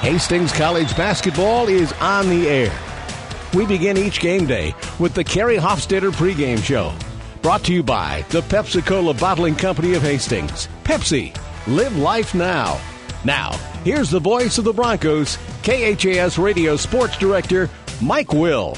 Hastings College basketball is on the air. We begin each game day with the Kerry Hofstetter pregame show. Brought to you by the Pepsi-Cola Bottling Company of Hastings. Pepsi, live life now. Now, here's the voice of the Broncos, KHAS Radio Sports Director, Mike Will.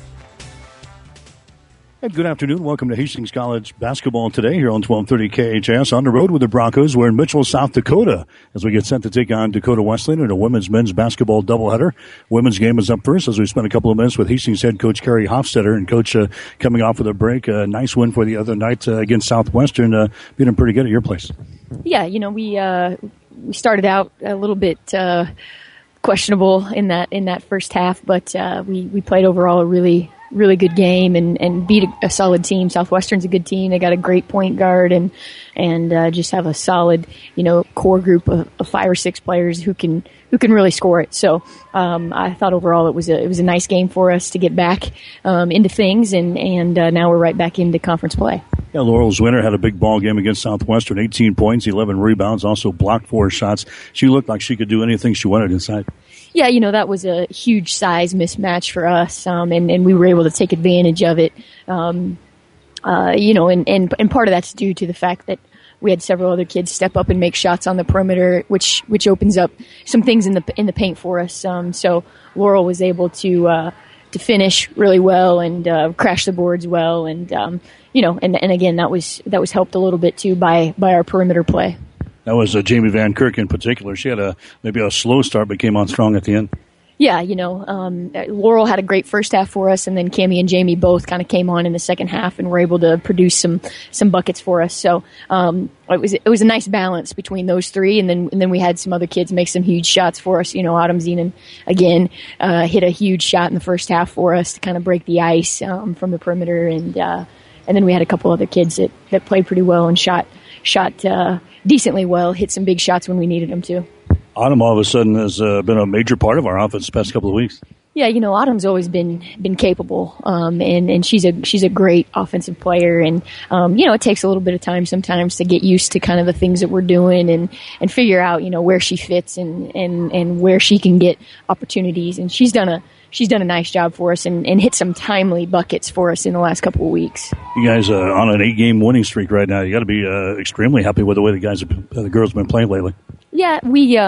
And good afternoon. Welcome to Hastings College basketball today here on 1230 KHAS. On the road with the Broncos, we're in Mitchell, South Dakota, as we get set to take on Dakota Wesleyan in a women's-men's basketball doubleheader. Women's game is up first as we spend a couple of minutes with Hastings head coach Kerry Hofstetter. And Coach, coming off with a break, a nice win for the other night against Southwestern, feeling pretty good at your place. Yeah, you know, we started out a little bit questionable in that first half, but we played overall a really good game and beat a solid team. Southwestern's a good team. They got a great point guard and just have a solid, core group of 5 or 6 players who can really score it. So I thought overall it was a nice game for us to get back into things and now we're right back into conference play. Yeah, Laurel's winner had a big ball game against Southwestern, 18 points, 11 rebounds, also blocked 4 shots. She looked like she could do anything she wanted inside. Yeah, that was a huge size mismatch for us, and we were able to take advantage of it. And part of that's due to the fact that we had several other kids step up and make shots on the perimeter, which opens up some things in the paint for us. So Laurel was able to finish really well and crash the boards well, and again that was helped a little bit too by our perimeter play. That was Jamie Van Kirk in particular. She had maybe a slow start, but came on strong at the end. Yeah, Laurel had a great first half for us, and then Cammie and Jamie both kind of came on in the second half and were able to produce some buckets for us. So it was a nice balance between those three, and then we had some other kids make some huge shots for us. Autumn Zenon again hit a huge shot in the first half for us to kind of break the ice from the perimeter, and then we had a couple other kids that played pretty well and shot decently well, hit some big shots when we needed them to. Autumn all of a sudden has been a major part of our offense the past couple of weeks. Yeah, Autumn's always been capable, and she's a great offensive player, and it takes a little bit of time sometimes to get used to kind of the things that we're doing and figure out where she fits and where she can get opportunities, and she's done a nice job for us and hit some timely buckets for us in the last couple of weeks. You guys are on an 8-game winning streak right now. You got to be extremely happy with the way the girls have been playing lately. Yeah,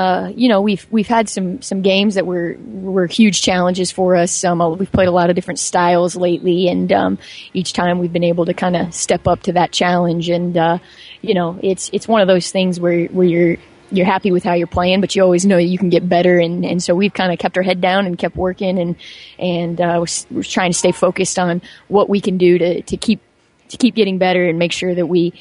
we've had some games that were huge challenges for us. We've played a lot of different styles lately, and each time we've been able to kind of step up to that challenge. And it's one of those things where you're happy with how you're playing, but you always know you can get better. And so we've kind of kept our head down and kept working and we're trying to stay focused on what we can do to keep getting better and make sure that we,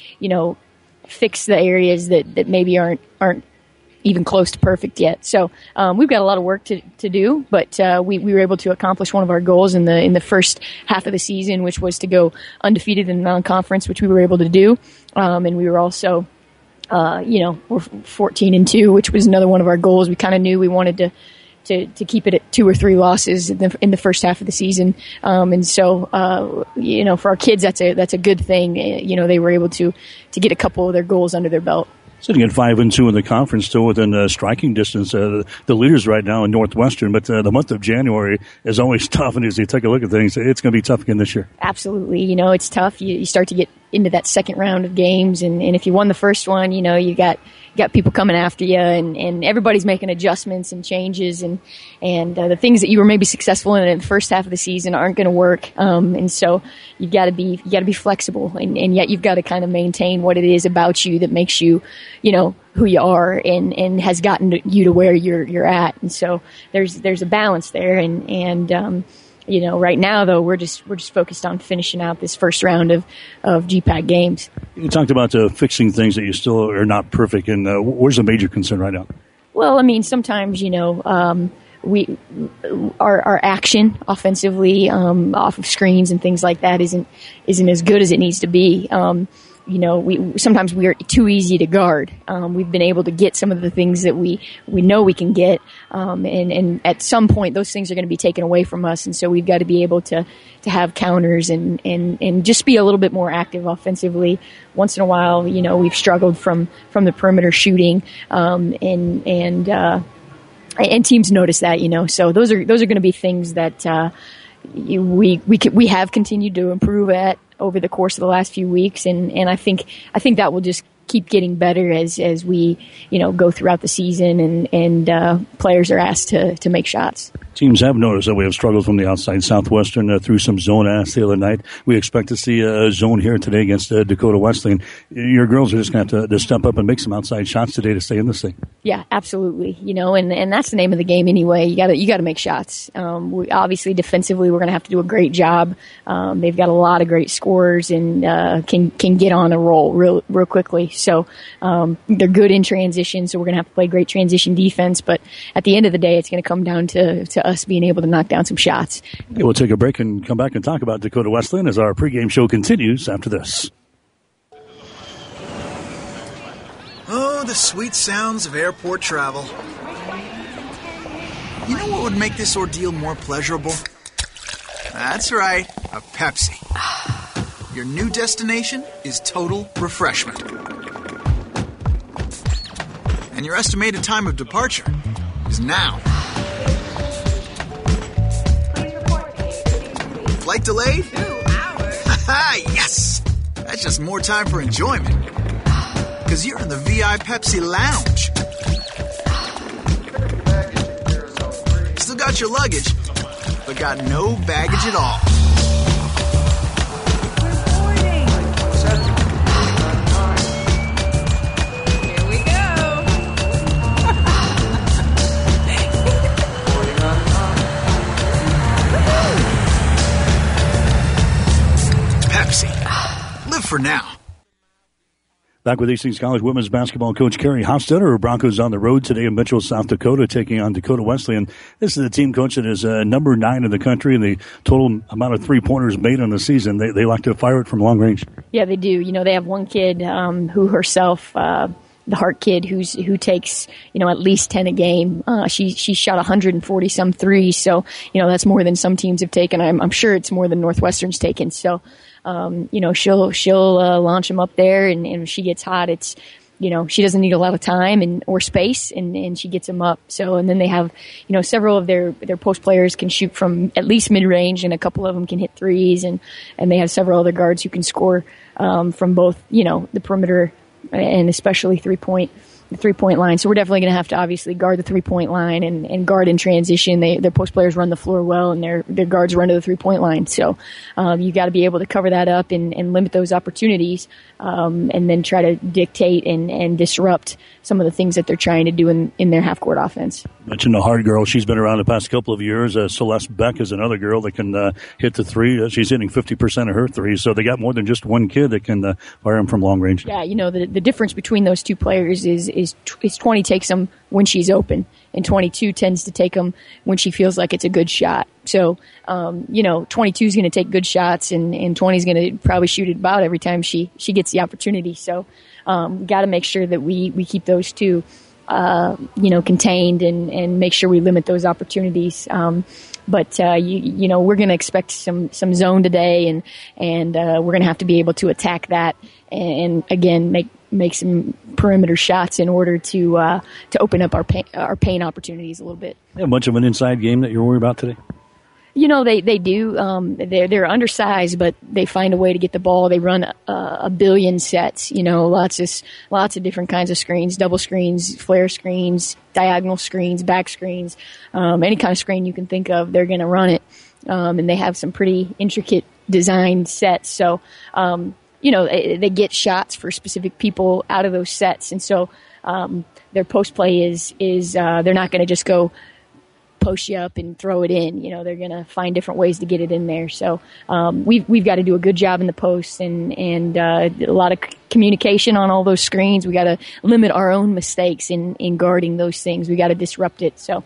fix the areas that maybe aren't even close to perfect yet. So we've got a lot of work to do, but we were able to accomplish one of our goals in the first half of the season, which was to go undefeated in the non-conference, which we were able to do. And we were also we're 14-2, which was another one of our goals. We kind of knew we wanted to keep it at 2 or 3 losses in the first half of the season. And so, for our kids, that's a good thing. They were able to get a couple of their goals under their belt. Sitting at 5-2 in the conference, still within striking distance. The leaders right now in Northwestern, but the month of January is always tough. And as you take a look at things, it's going to be tough again this year. Absolutely. It's tough. You start to get into that second round of games, and if you won the first one, you got people coming after you, and everybody's making adjustments and changes, and the things that you were maybe successful in the first half of the season aren't going to work, and so you got to be flexible, and yet you've got to kind of maintain what it is about you that makes you, who you are, and has gotten you to where you're at, and so there's a balance there, and right now, though, we're just focused on finishing out this first round of GPAC games. You talked about fixing things that you still are not perfect, and where's the major concern right now? Well, sometimes, our action offensively off of screens and things like that isn't as good as it needs to be. Sometimes we are too easy to guard. We've been able to get some of the things that we know we can get, and at some point those things are going to be taken away from us, and so we've got to be able to have counters and just be a little bit more active offensively. Once in a while, we've struggled from the perimeter shooting, and teams notice that, So those are going to be things that we have continued to improve at over the course of the last few weeks, and I think that will just keep getting better as we go throughout the season and players are asked to make shots. Teams have noticed that we have struggled from the outside. Southwestern threw some zone at us the other night. We expect to see a zone here today against Dakota Wesleyan. Your girls are just going to have to step up and make some outside shots today to stay in this thing. Yeah, absolutely. And that's the name of the game anyway. You got to make shots. We obviously defensively we're going to have to do a great job. They've got a lot of great scorers and can get on a roll real quickly. So they're good in transition. So we're going to have to play great transition defense. But at the end of the day, it's going to come down to us being able to knock down some shots. Okay, we'll take a break and come back and talk about Dakota Wesleyan as our pregame show continues after this. Oh, the sweet sounds of airport travel. You know what would make this ordeal more pleasurable? That's right, a Pepsi. Your new destination is total refreshment. And your estimated time of departure is now. Flight delayed? 2 hours. Yes! That's just more time for enjoyment. Because you're in the VI Pepsi Lounge. Still got your luggage, but got no baggage at all. Here we go. Pepsi. Live for now. Back with Hastings College women's basketball coach Carrie Hofstetter. Her Broncos on the road today in Mitchell, South Dakota, taking on Dakota Wesleyan. This is a team, coach, that is number 9 in the country, and the total amount of three-pointers made on the season. They like to fire it from long range. Yeah, they do. They have one kid who herself, the Hart kid, who takes at least 10 a game. She shot 140 some threes, so that's more than some teams have taken. I'm sure it's more than Northwestern's taken. So. She'll launch them up there, and if she gets hot, it's, she doesn't need a lot of time or space, and she gets them up. So, and then they have, several of their post players can shoot from at least mid range, and a couple of them can hit threes, and they have several other guards who can score from both, the perimeter and especially the 3-point line. So we're definitely going to have to obviously guard the 3-point line and guard in transition. Their post players run the floor well, and their guards run to the 3-point line. So you got to be able to cover that up and limit those opportunities, and then try to dictate and disrupt some of the things that they're trying to do in their half-court offense. Mentioned the Hart girl. She's been around the past couple of years. Celeste Beck is another girl that can hit the three. She's hitting 50% of her threes. So they got more than just one kid that can fire them from long range. Yeah, the difference between those two players is 20 takes them when she's open, and 22 tends to take them when she feels like it's a good shot. So, 22 is going to take good shots, and 20 is going to probably shoot it about every time she gets the opportunity. So, got to make sure that we keep those two, contained and make sure we limit those opportunities. But we're going to expect some zone today, and we're going to have to be able to attack that, and again make some perimeter shots in order to open up our paint opportunities a little bit. Yeah, much of an inside game that you're worried about today? They do. They're undersized, but they find a way to get the ball. They run a billion sets. Lots of different kinds of screens, double screens, flare screens, diagonal screens, back screens, any kind of screen you can think of. They're going to run it, and they have some pretty intricate designed sets. So, they get shots for specific people out of those sets, and so their post play is they're not going to just go post you up and throw it in. They're going to find different ways to get it in there. So we've got to do a good job in the post and a lot of communication on all those screens. We got to limit our own mistakes in guarding those things. We got to disrupt it. So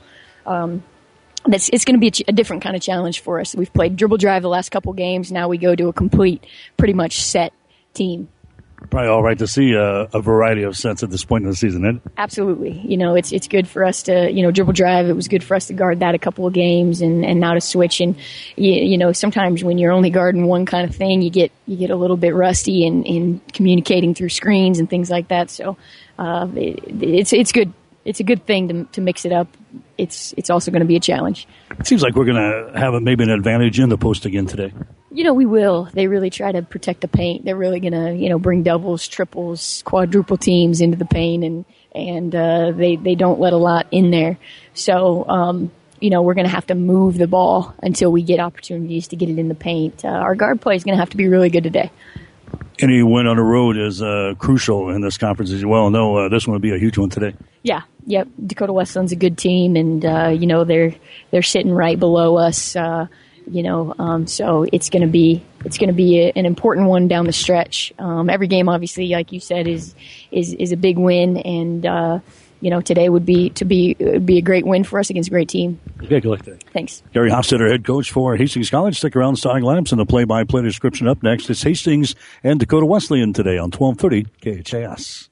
it's going to be a different kind of challenge for us. We've played dribble drive the last couple games. Now we go to a complete, pretty much set team. Probably all right to see a variety of sets at this point in the season, isn't it? Absolutely. It's good for us to, dribble drive. It was good for us to guard that a couple of games and now to switch. And, sometimes when you're only guarding one kind of thing, you get a little bit rusty in communicating through screens and things like that. So it's good. It's a good thing to mix it up it's also going to be a challenge. It seems like we're going to have maybe an advantage in the post again today. We will. They really try to protect the paint. They're really going to, bring doubles, triples, quadruple teams into the paint, and they don't let a lot in there. So, we're going to have to move the ball until we get opportunities to get it in the paint. Our guard play is going to have to be really good today. Any win on the road is crucial in this conference, as you well know. This one will be a huge one today. Yeah, yep. Dakota Wesleyan's a good team, and they're sitting right below us. So it's going to be an important one down the stretch. Every game, obviously, like you said, is a big win, and today would be a great win for us against a great team. Okay, good luck today. Thanks. Gary Hofstetter, head coach for Hastings College. Stick around, starting lineups and the play-by-play description up next. It's Hastings and Dakota Wesleyan today on 1230 KHAS.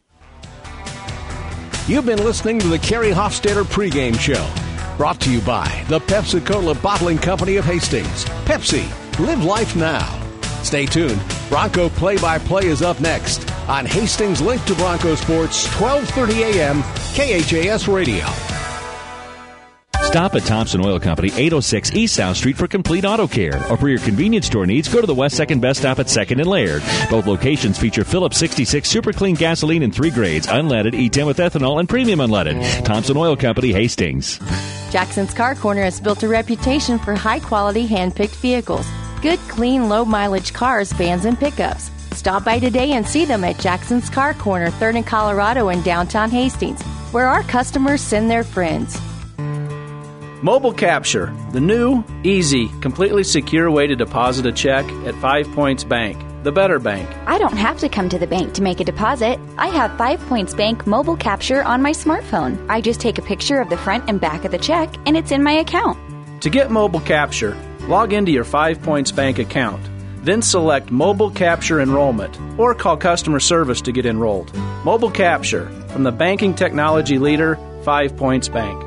You've been listening to the Kerry Hofstetter pregame show. Brought to you by the Pepsi-Cola Bottling Company of Hastings. Pepsi, live life now. Stay tuned. Bronco play-by-play is up next on Hastings Link to Bronco Sports, 1230 a.m., KHAS Radio. Stop at Thompson Oil Company, 806 East South Street for complete auto care. Or for your convenience store needs, go to the West 2nd Best Stop at 2nd and Laird. Both locations feature Phillips 66 Super Clean gasoline in 3 grades, unleaded, E10 with ethanol, and premium unleaded. Thompson Oil Company, Hastings. Jackson's Car Corner has built a reputation for high-quality, hand-picked vehicles. Good, clean, low-mileage cars, vans, and pickups. Stop by today and see them at Jackson's Car Corner, 3rd and Colorado in downtown Hastings, where our customers send their friends. Mobile Capture, the new, easy, completely secure way to deposit a check at 5 Points Bank, the better bank. I don't have to come to the bank to make a deposit. I have 5 Points Bank Mobile Capture on my smartphone. I just take a picture of the front and back of the check, and it's in my account. To get Mobile Capture, log into your 5 Points Bank account. Then select Mobile Capture Enrollment or call customer service to get enrolled. Mobile Capture, from the banking technology leader, 5 Points Bank.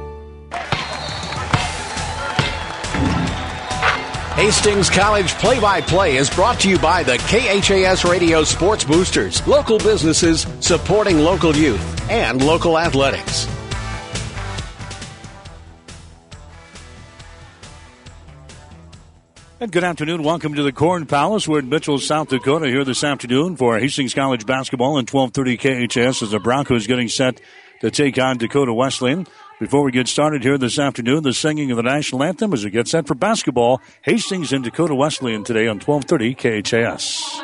Hastings College play-by-play is brought to you by the KHAS Radio Sports Boosters, local businesses supporting local youth and local athletics. And good afternoon. Welcome to the Corn Palace. We're in Mitchell, South Dakota here this afternoon for Hastings College basketball and 1230 KHAS as the Broncos getting set to take on Dakota Wesleyan. Before we get started here this afternoon, the singing of the national anthem as we get set for basketball. Hastings and Dakota Wesleyan today on 1230 KHAS.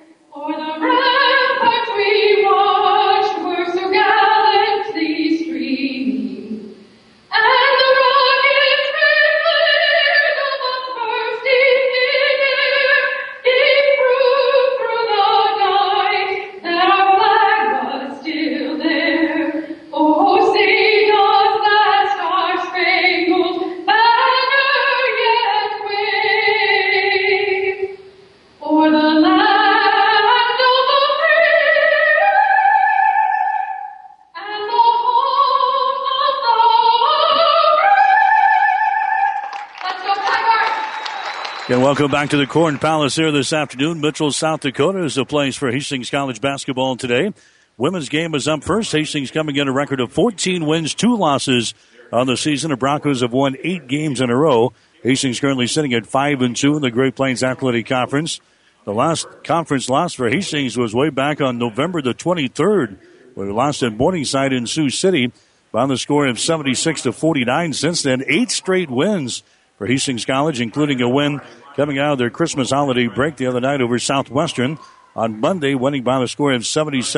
And welcome back to the Corn Palace here this afternoon. Mitchell, South Dakota is the place for Hastings College basketball today. Women's game is up first. Hastings coming in a record of 14 wins, 2 losses on the season. The Broncos have won 8 games in a row. Hastings currently sitting at 5-2 in the Great Plains Athletic Conference. The last conference loss for Hastings was way back on November the 23rd, where we lost at Morningside in Sioux City by the score of 76-49. Since then, 8 straight wins for Hastings College, including a win coming out of their Christmas holiday break the other night over Southwestern. On Monday, winning by the score of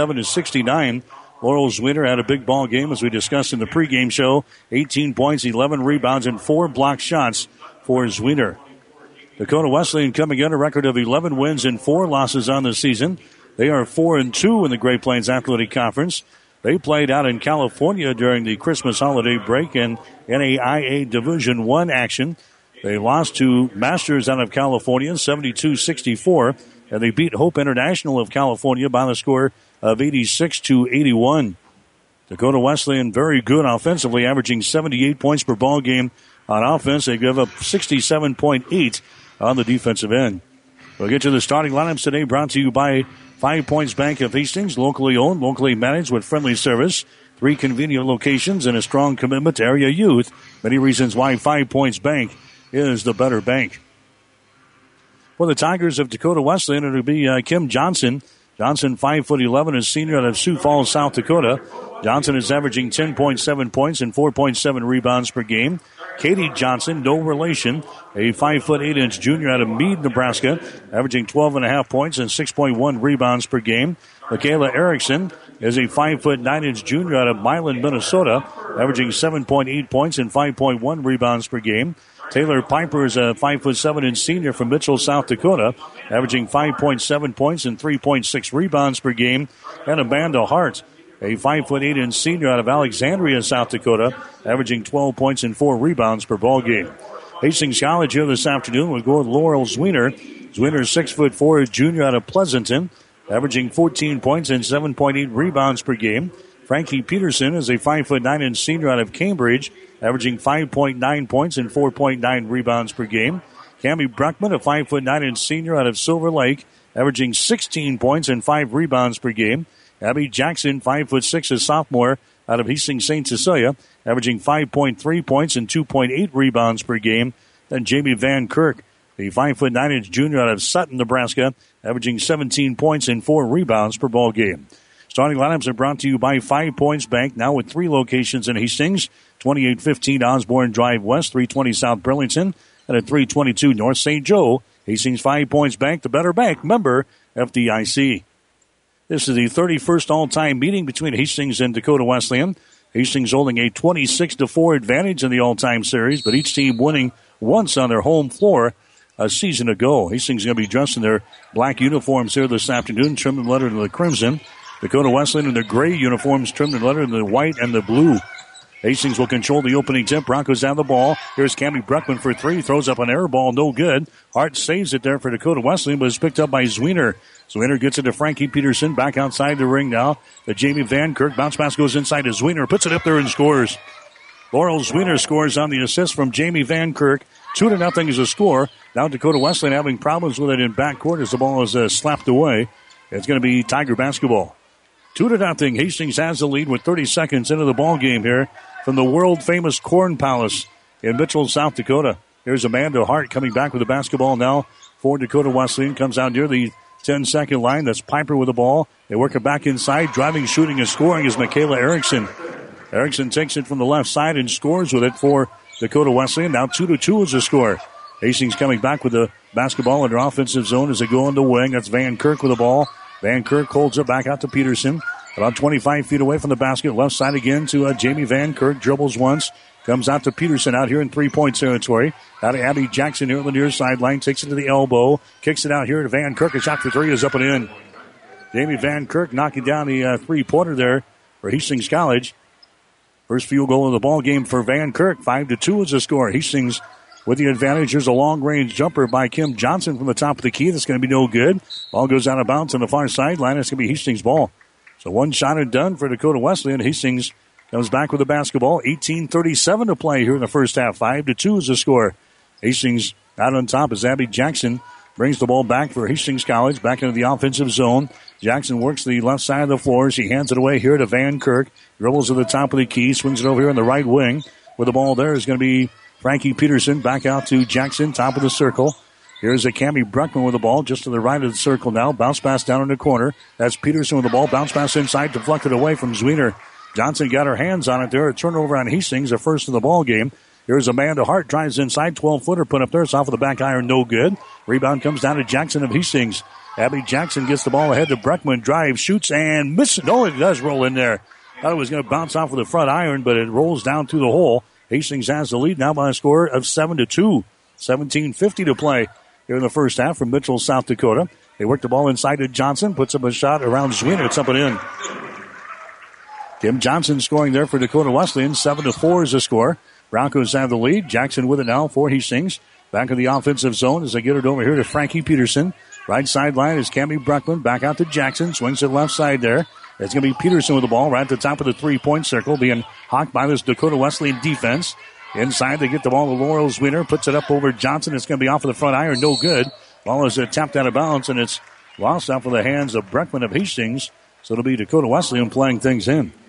77-69. Laurel Zwiener had a big ball game, as we discussed in the pregame show. 18 points, 11 rebounds, and 4 blocked shots for Zwiener. Dakota Wesleyan coming in a record of 11 wins and 4 losses on the season. They are 4-2 in the Great Plains Athletic Conference. They played out in California during the Christmas holiday break in NAIA Division I action. They lost to Masters out of California, 72-64, and they beat Hope International of California by the score of 86-81. Dakota Wesleyan very good offensively, averaging 78 points per ball game on offense. They give up 67.8 on the defensive end. We'll get to the starting lineups today, brought to you by 5 Points Bank of Hastings, locally owned, locally managed with friendly service. 3 convenient locations, and a strong commitment to area youth. Many reasons why 5 Points Bank is the better bank. For the Tigers of Dakota Wesleyan, it'll be Kim Johnson. Johnson, 5'11", is senior out of Sioux Falls, South Dakota. Johnson is averaging 10.7 points and 4.7 rebounds per game. Katie Johnson, no relation, a 5'8" junior out of Meade, Nebraska, averaging 12.5 points and 6.1 rebounds per game. Michaela Erickson is a 5'9" junior out of Milan, Minnesota, averaging 7.8 points and 5.1 rebounds per game. Taylor Piper is a 5'7" senior from Mitchell, South Dakota, averaging 5.7 points and 3.6 rebounds per game. And Amanda Hart, a 5'8" senior out of Alexandria, South Dakota, averaging 12 points and 4 rebounds per ball game. Hastings College here this afternoon will go with Laurel Zwiener. Zwiener, 6'4", junior out of Pleasanton, averaging 14 points and 7.8 rebounds per game. Frankie Peterson is a 5'9" senior out of Cambridge, averaging 5.9 points and 4.9 rebounds per game. Cammie Bruckman, a 5'9" senior out of Silver Lake, averaging 16 points and 5 rebounds per game. Abby Jackson, 5'6", a sophomore out of Hastings St. Cecilia, averaging 5.3 points and 2.8 rebounds per game. Then Jamie Van Kirk, a 5'9" junior out of Sutton, Nebraska, averaging 17 points and 4 rebounds per ball game. Starting lineups are brought to you by 5 Points Bank, now with 3 locations in Hastings, 2815 Osborne Drive West, 320 South Burlington, and at 322 North St. Joe. Hastings 5 Points Bank, the better bank, member FDIC. This is the 31st all-time meeting between Hastings and Dakota Wesleyan. Hastings holding a 26-4 advantage in the all-time series, but each team winning once on their home floor a season ago. Hastings is going to be dressed in their black uniforms here this afternoon, trimmed and lettered in the crimson. Dakota Wesleyan in their gray uniforms, trimmed and lettered in the white and the blue. Hastings will control the opening tip. Broncos have the ball. Here's Cammie Bruckman for 3. Throws up an air ball. No good. Hart saves it there for Dakota Wesleyan, but it's picked up by Zwiener. Zwiener gets it to Frankie Peterson. Back outside the ring now. The Jamie Van Kirk. Bounce pass goes inside to Zwiener. Puts it up there and scores. Laurel Zwiener scores on the assist from Jamie Van Kirk. 2-0 is a score. Now Dakota Wesleyan having problems with it in backcourt as the ball is slapped away. It's going to be Tiger basketball. 2-0. Hastings has the lead with 30 seconds into the ball game here from the world-famous Corn Palace in Mitchell, South Dakota. Here's Amanda Hart coming back with the basketball now for Dakota Wesleyan. Comes out near the 10-second line. That's Piper with the ball. They work it back inside. Driving, shooting, and scoring is Michaela Erickson. Erickson takes it from the left side and scores with it for Dakota Wesleyan. Now 2-2 is the score. Hastings coming back with the basketball in their offensive zone as they go on the wing. That's Van Kirk with the ball. Van Kirk holds it back out to Peterson. About 25 feet away from the basket. Left side again to Jamie Van Kirk. Dribbles once. Comes out to Peterson out here in three-point territory. Out to Abby Jackson here on the near sideline. Takes it to the elbow. Kicks it out here to Van Kirk. A shot for 3 is up and in. Jamie Van Kirk knocking down the three-pointer there for Hastings College. First field goal of the ball game for Van Kirk. 5-2 is the score. Hastings with the advantage. Here's a long-range jumper by Kim Johnson from the top of the key. That's going to be no good. Ball goes out of bounds on the far sideline. It's going to be Hastings' ball. So one shot and done for Dakota Wesleyan. Hastings comes back with the basketball. 18:37 to play here in the first half. 5-2 is the score. Hastings out on top as Abby Jackson brings the ball back for Hastings College. Back into the offensive zone. Jackson works the left side of the floor. She hands it away here to Van Kirk. Dribbles to the top of the key. Swings it over here on the right wing. With the ball there is going to be Frankie Peterson. Back out to Jackson, top of the circle. Here's a Cammie Bruckman with the ball just to the right of the circle now. Bounce pass down in the corner. That's Peterson with the ball. Bounce pass inside, deflected away from Zwiener. Johnson got her hands on it there. A turnover on Hastings, the first of the ball game. Here's Amanda Hart, drives inside. 12-footer put up there. It's off of the back iron, no good. Rebound comes down to Jackson of Hastings. Abby Jackson gets the ball ahead to Bruckman. Drives, shoots, and misses. No, it does roll in there. Thought it was going to bounce off of the front iron, but it rolls down through the hole. Hastings has the lead now by a score of 7-2. 17:50 to play here in the first half from Mitchell, South Dakota. They work the ball inside to Johnson. Puts up a shot around Zwiener. It's up and in. Kim Johnson scoring there for Dakota Wesleyan. 7-4 is the score. Broncos have the lead. Jackson with it now for Hastings. Back in the offensive zone as they get it over here to Frankie Peterson. Right sideline is Cammie Bruckman. Back out to Jackson. Swings it left side there. It's going to be Peterson with the ball right at the top of the three-point circle, being hawked by this Dakota Wesleyan defense. Inside, they get the ball to Laurel Zwiener. Puts it up over Johnson. It's going to be off of the front iron. No good. Ball is tapped out of bounds, and it's lost off of the hands of Bruckman of Hastings. So it'll be Dakota Wesleyan playing things in.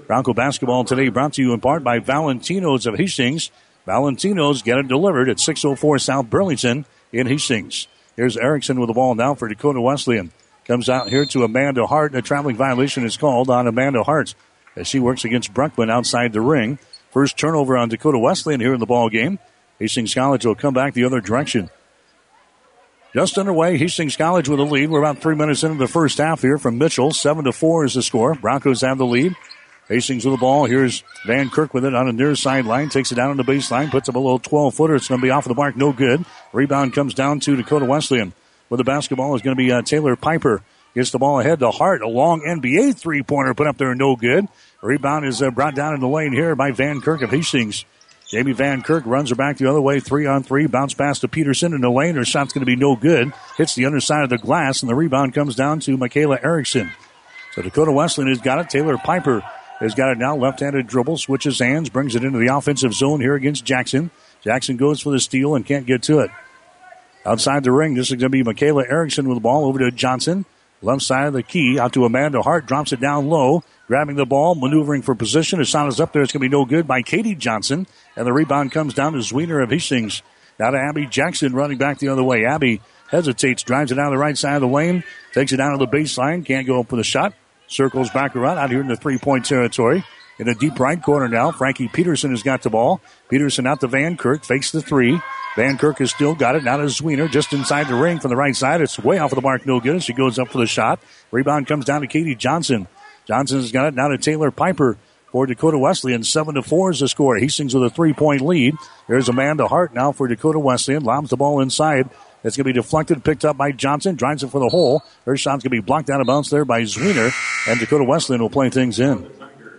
Bronco basketball today brought to you in part by Valentino's of Hastings. Valentino's, get it delivered at 604 South Burlington in Hastings. Here's Erickson with the ball now for Dakota Wesleyan. Comes out here to Amanda Hart. A traveling violation is called on Amanda Hart as she works against Bruckman outside the ring. First turnover on Dakota Wesleyan here in the ball game. Hastings College will come back the other direction. Just underway, Hastings College with a lead. We're about 3 minutes into the first half here from Mitchell. 7-4 is the score. Broncos have the lead. Hastings with the ball. Here's Van Kirk with it on the near sideline. Takes it down on the baseline. Puts up a little 12-footer. It's going to be off of the mark. No good. Rebound comes down to Dakota Wesleyan. With the basketball is going to be Taylor Piper. Gets the ball ahead to Hart. A long NBA three-pointer put up there. No good. Rebound is brought down in the lane here by Van Kirk of Hastings. Jamie Van Kirk runs her back the other way. 3-on-3. Bounce pass to Peterson in the lane. Her shot's going to be no good. Hits the underside of the glass, and the rebound comes down to Michaela Erickson. So Dakota Wesleyan has got it. Taylor Piper has got it now. Left-handed dribble. Switches hands. Brings it into the offensive zone here against Jackson. Jackson goes for the steal and can't get to it. Outside the ring, this is going to be Michaela Erickson with the ball over to Johnson. Left side of the key, out to Amanda Hart. Drops it down low. Grabbing the ball, maneuvering for position. The shot is up there. It's going to be no good by Katie Johnson. And the rebound comes down to Zwiener of Hastings. Now to Abby Jackson running back the other way. Abby hesitates, drives it down the right side of the lane. Takes it down to the baseline. Can't go up with a shot. Circles back around out here in the three-point territory. In the deep right corner now, Frankie Peterson has got the ball. Peterson out to Van Kirk. Fakes the three. Van Kirk has still got it. Now to Zwiener just inside the ring from the right side. It's way off of the mark. No good. She goes up for the shot. Rebound comes down to Katie Johnson. Johnson's got it now to Taylor Piper for Dakota Wesleyan. 7-4 is the score. Hastings with a 3-point lead. There's Amanda Hart now for Dakota Wesleyan. Lobs the ball inside. It's going to be deflected, picked up by Johnson. Drives it for the hole. Her shot's going to be blocked out of bounds there by Zwiener. And Dakota Wesleyan will play things in.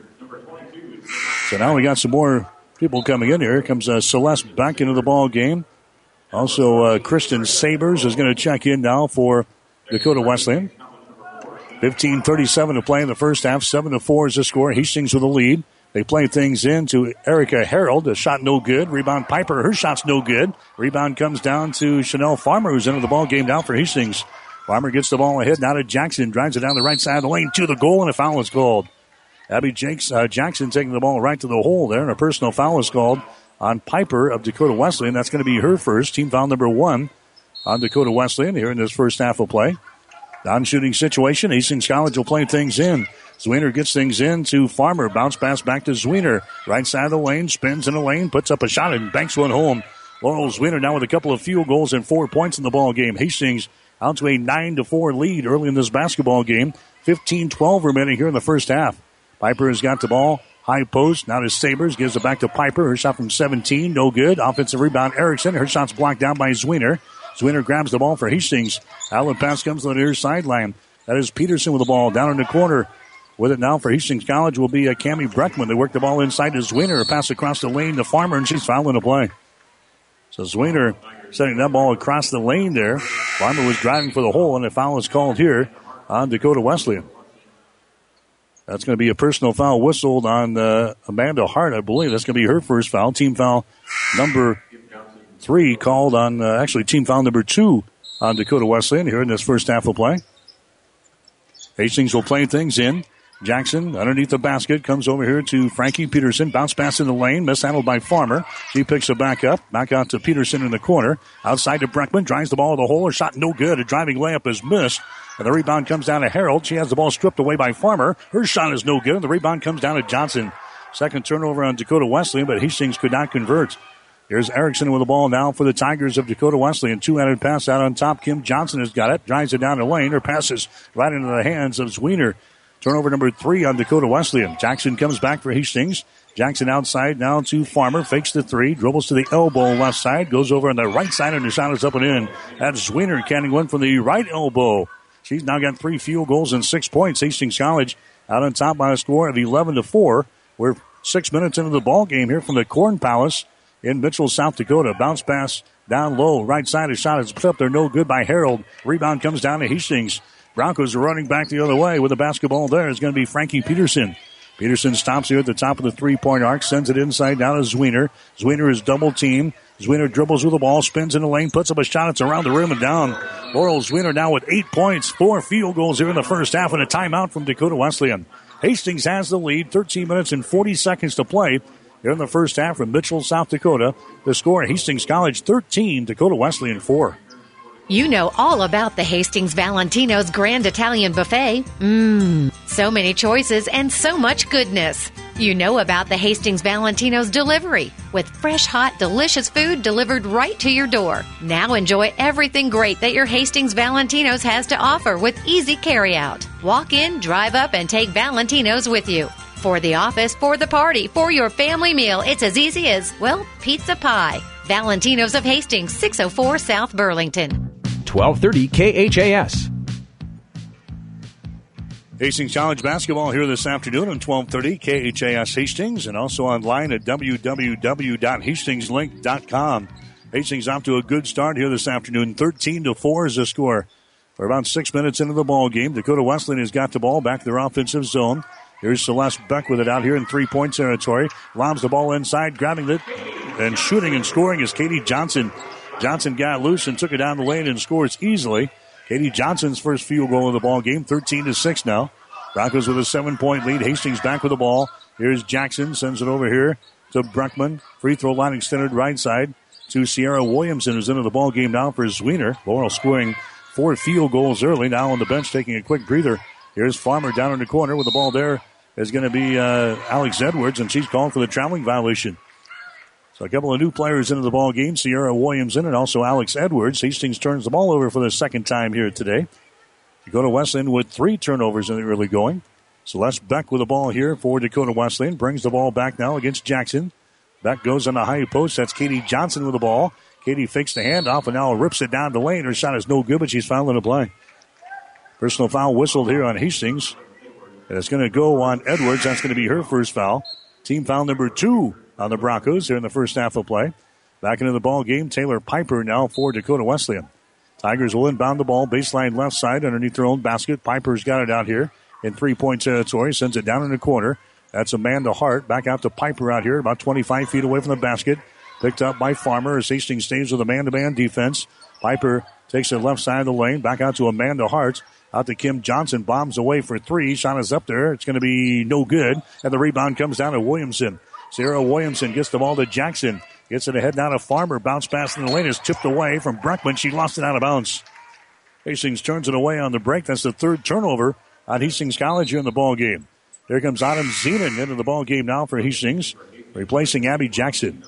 So now we got some more people coming in here. Here comes Celeste back into the ball game. Also, Kristen Sabers is going to check in now for Dakota Wesleyan. 15:37 to play in the first half. 7-4 is the score. Hastings with the lead. They play things in to Erica Harold. A shot no good. Rebound Piper. Her shot's no good. Rebound comes down to Chanel Farmer, who's into the ball game now for Hastings. Farmer gets the ball ahead now to Jackson. Drives it down the right side of the lane to the goal, and a foul is called. Abby Jackson taking the ball right to the hole there, and a personal foul is called on Piper of Dakota Wesleyan. That's going to be her first. Team foul number 1 on Dakota Wesleyan here in this first half of play. Non-shooting situation. Hastings College will play things in. Zwiener gets things in to Farmer. Bounce pass back to Zwiener. Right side of the lane. Spins in the lane. Puts up a shot and banks one home. Laurel Zwiener now with a couple of field goals and 4 points in the ball game. Hastings out to a 9-4 lead early in this basketball game. 15-12 remaining here in the first half. Piper has got the ball. High post. Now to Sabers. Gives it back to Piper. Her shot from 17. No good. Offensive rebound Erickson. Her shot's blocked down by Zwiener. Zwiener grabs the ball for Hastings. Outlet pass comes to the near sideline. That is Peterson with the ball down in the corner. With it now for Hastings College will be Cammie Breckman. They work the ball inside to Zwiener. A pass across the lane to Farmer, and she's fouling the play. So Zwiener setting that ball across the lane there. Farmer was driving for the hole, and a foul is called here on Dakota Wesleyan. That's going to be a personal foul whistled on Amanda Hart, I believe. That's going to be her first foul. Team foul number 3 called on, actually team foul number 2 on Dakota Wesleyan here in this first half of play. Hastings will play things in. Jackson underneath the basket comes over here to Frankie Peterson. Bounce pass in the lane, mishandled by Farmer. She picks it back up. Back out to Peterson in the corner. Outside to Breckman. Drives the ball to the hole. Her shot no good. A driving layup is missed. And the rebound comes down to Harold. She has the ball stripped away by Farmer. Her shot is no good. And the rebound comes down to Johnson. Second turnover on Dakota Wesleyan, but Hastings could not convert. Here's Erickson with the ball now for the Tigers of Dakota Wesleyan. Two-handed pass out on top. Kim Johnson has got it. Drives it down the lane. Her pass is right into the hands of Zwiener. Turnover number 3 on Dakota Wesleyan. Jackson comes back for Hastings. Jackson outside now to Farmer. Fakes the 3. Dribbles to the elbow left side. Goes over on the right side and the shot is up and in. That's Zwiener canning one from the right elbow. She's now got 3 field goals and 6 points. Hastings College out on top by a score of 11-4. We're 6 minutes into the ball game here from the Corn Palace in Mitchell, South Dakota. Bounce pass down low. Right side. A shot is put up there. No good by Harold. Rebound comes down to Hastings. Broncos are running back the other way with the basketball there. It's going to be Frankie Peterson. Peterson stops here at the top of the three-point arc, sends it inside down to Zwiener. Zwiener is double-teamed. Zwiener dribbles with the ball, spins in the lane, puts up a shot. It's around the rim and down. Laurel Zwiener now with 8 points, 4 field goals here in the first half, and a timeout from Dakota Wesleyan. Hastings has the lead. 13 minutes and 40 seconds to play here in the first half from Mitchell, South Dakota. The score, Hastings College 13, Dakota Wesleyan 4. You know all about the Hastings Valentino's Grand Italian Buffet. So many choices and so much goodness. You know about the Hastings Valentino's delivery with fresh, hot, delicious food delivered right to your door. Now enjoy everything great that your Hastings Valentino's has to offer with easy carryout. Walk in, drive up, and take Valentino's with you. For the office, for the party, for your family meal, it's as easy as, well, pizza pie. Valentino's of Hastings, 604 South Burlington. 1230 KHAS. Hastings College basketball here this afternoon on 1230 KHAS Hastings, and also online at www.hastingslink.com. Hastings off to a good start here this afternoon. 13-4 is the score. We're about 6 minutes into the ball game. Dakota Wesleyan has got the ball back to their offensive zone. Here's Celeste Beck with it out here in three-point territory. Lobs the ball inside, grabbing it, and shooting and scoring is Katie Johnson. Johnson got loose and took it down the lane and scores easily. Katie Johnson's first field goal of the ball game, 13-6 now. Broncos with a 7-point lead. Hastings back with the ball. Here's Jackson, sends it over here to Bruckman. Free throw line extended right side to Sierra Williamson, who's into the ball game now for Zwiener. Laurel scoring 4 field goals early. Now on the bench taking a quick breather. Here's Farmer down in the corner with the ball there. Is going to be Alex Edwards, and she's called for the traveling violation. So a couple of new players into the ball game, Sierra Williamson and also Alex Edwards. Hastings turns the ball over for the second time here today. Dakota Wesleyan with 3 turnovers in the early going. Celeste Beck with the ball here for Dakota Wesleyan. Brings the ball back now against Jackson. Beck goes on the high post. That's Katie Johnson with the ball. Katie fakes the handoff and now rips it down the lane. Her shot is no good, but she's fouling the play. Personal foul whistled here on Hastings. And it's going to go on Edwards. That's going to be her first foul. Team foul number 2 on the Broncos here in the first half of play. Back into the ball game, Taylor Piper now for Dakota Wesleyan. Tigers will inbound the ball, baseline left side underneath their own basket. Piper's got it out here in three-point territory, sends it down in the corner. That's Amanda Hart. Back out to Piper out here, about 25 feet away from the basket. Picked up by Farmer as Hastings stays with a man-to-man defense. Piper takes it left side of the lane, back out to Amanda Hart. Out to Kim Johnson, bombs away for 3. Shot is up there. It's going to be no good. And the rebound comes down to Williamson. Sarah Williamson gets the ball to Jackson. Gets it ahead now to Farmer. Bounce pass in the lane is tipped away from Bruckman. She lost it out of bounds. Hastings turns it away on the break. That's the 3rd turnover on Hastings College here in the ball game. Here comes Autumn Zenon into the ball game now for Hastings, replacing Abby Jackson.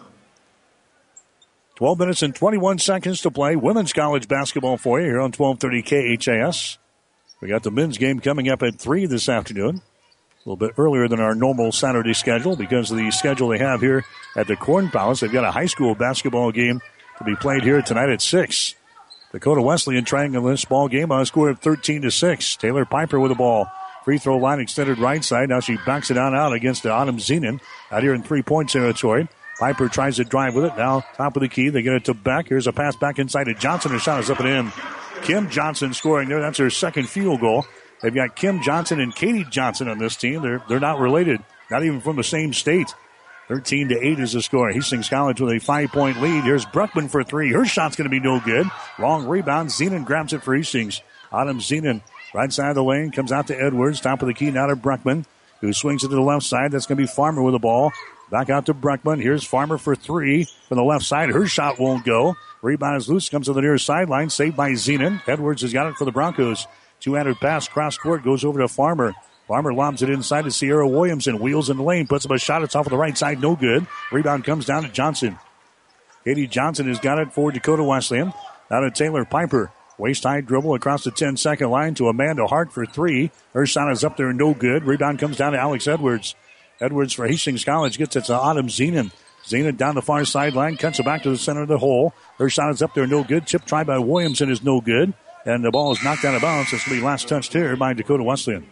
12 minutes and 21 seconds to play. Women's college basketball for you here on 1230 KHAS. We got the men's game coming up at 3 this afternoon. A little bit earlier than our normal Saturday schedule because of the schedule they have here at the Corn Palace. They've got a high school basketball game to be played here tonight at 6. Dakota Wesleyan trying in this ball game on a score of 13-6. Taylor Piper with the ball. Free throw line extended right side. Now she backs it out against Autumn Zenon out here in three-point territory. Piper tries to drive with it. Now top of the key. They get it to Beck. Here's a pass back inside to Johnson. Her shot is up and in. Kim Johnson scoring there. That's her second field goal. They've got Kim Johnson and Katie Johnson on this team. They're not related, not even from the same state. 13-8 is the score. Hastings College with a 5-point lead. Here's Bruckman for 3. Her shot's going to be no good. Long rebound. Zenon grabs it for Hastings. Autumn Zenon, right side of the lane, comes out to Edwards. Top of the key now to Bruckman, who swings it to the left side. That's going to be Farmer with the ball. Back out to Bruckman. Here's Farmer for 3 from the left side. Her shot won't go. Rebound is loose. Comes to the near sideline. Saved by Zenon. Edwards has got it for the Broncos. 200 pass cross court. Goes over to Farmer. Farmer lobs it inside to Sierra Williamson. Wheels in the lane. Puts up a shot. It's off of the right side. No good. Rebound comes down to Johnson. Katie Johnson has got it for Dakota Wesleyan. Now to Taylor Piper. Waist-high dribble across the 10-second line to Amanda Hart for 3. Her shot is up there. No good. Rebound comes down to Alex Edwards. Edwards for Hastings College gets it to Autumn Zenon. Zenon down the far sideline. Cuts it back to the center of the hole. Her shot is up there. No good. Chip tried by Williamson is no good. And the ball is knocked out of bounds. It's going to be last touched here by Dakota Wesleyan.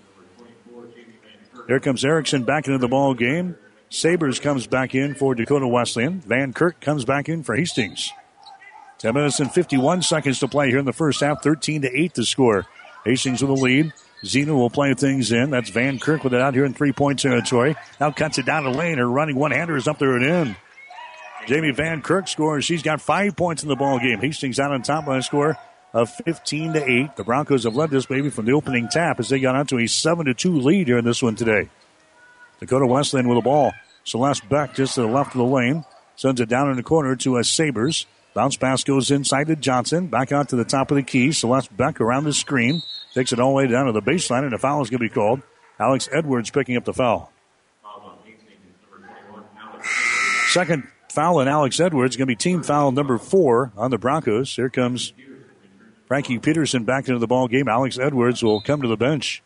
Here comes Erickson back into the ball game. Sabers comes back in for Dakota Wesleyan. Van Kirk comes back in for Hastings. 10 minutes and 51 seconds to play here in the first half. 13-8 to score. Hastings with the lead. Zenon will play things in. That's Van Kirk with it out here in three-point territory. Now cuts it down the lane. Her running one-hander is up there and in. Jamie Van Kirk scores. She's got 5 points in the ball game. Hastings out on top by a score of 15-8. The Broncos have led this baby from the opening tap as they got onto a 7-2 lead here in this one today. Dakota Wesleyan with the ball. Celeste Beck just to the left of the lane. Sends it down in the corner to Sabres. Bounce pass goes inside to Johnson. Back out to the top of the key. Celeste Beck around the screen. Takes it all the way down to the baseline, and a foul is going to be called. Alex Edwards picking up the foul. Second foul on Alex Edwards. Going to be team foul number 4 on the Broncos. Here comes Frankie Peterson back into the ball game. Alex Edwards will come to the bench.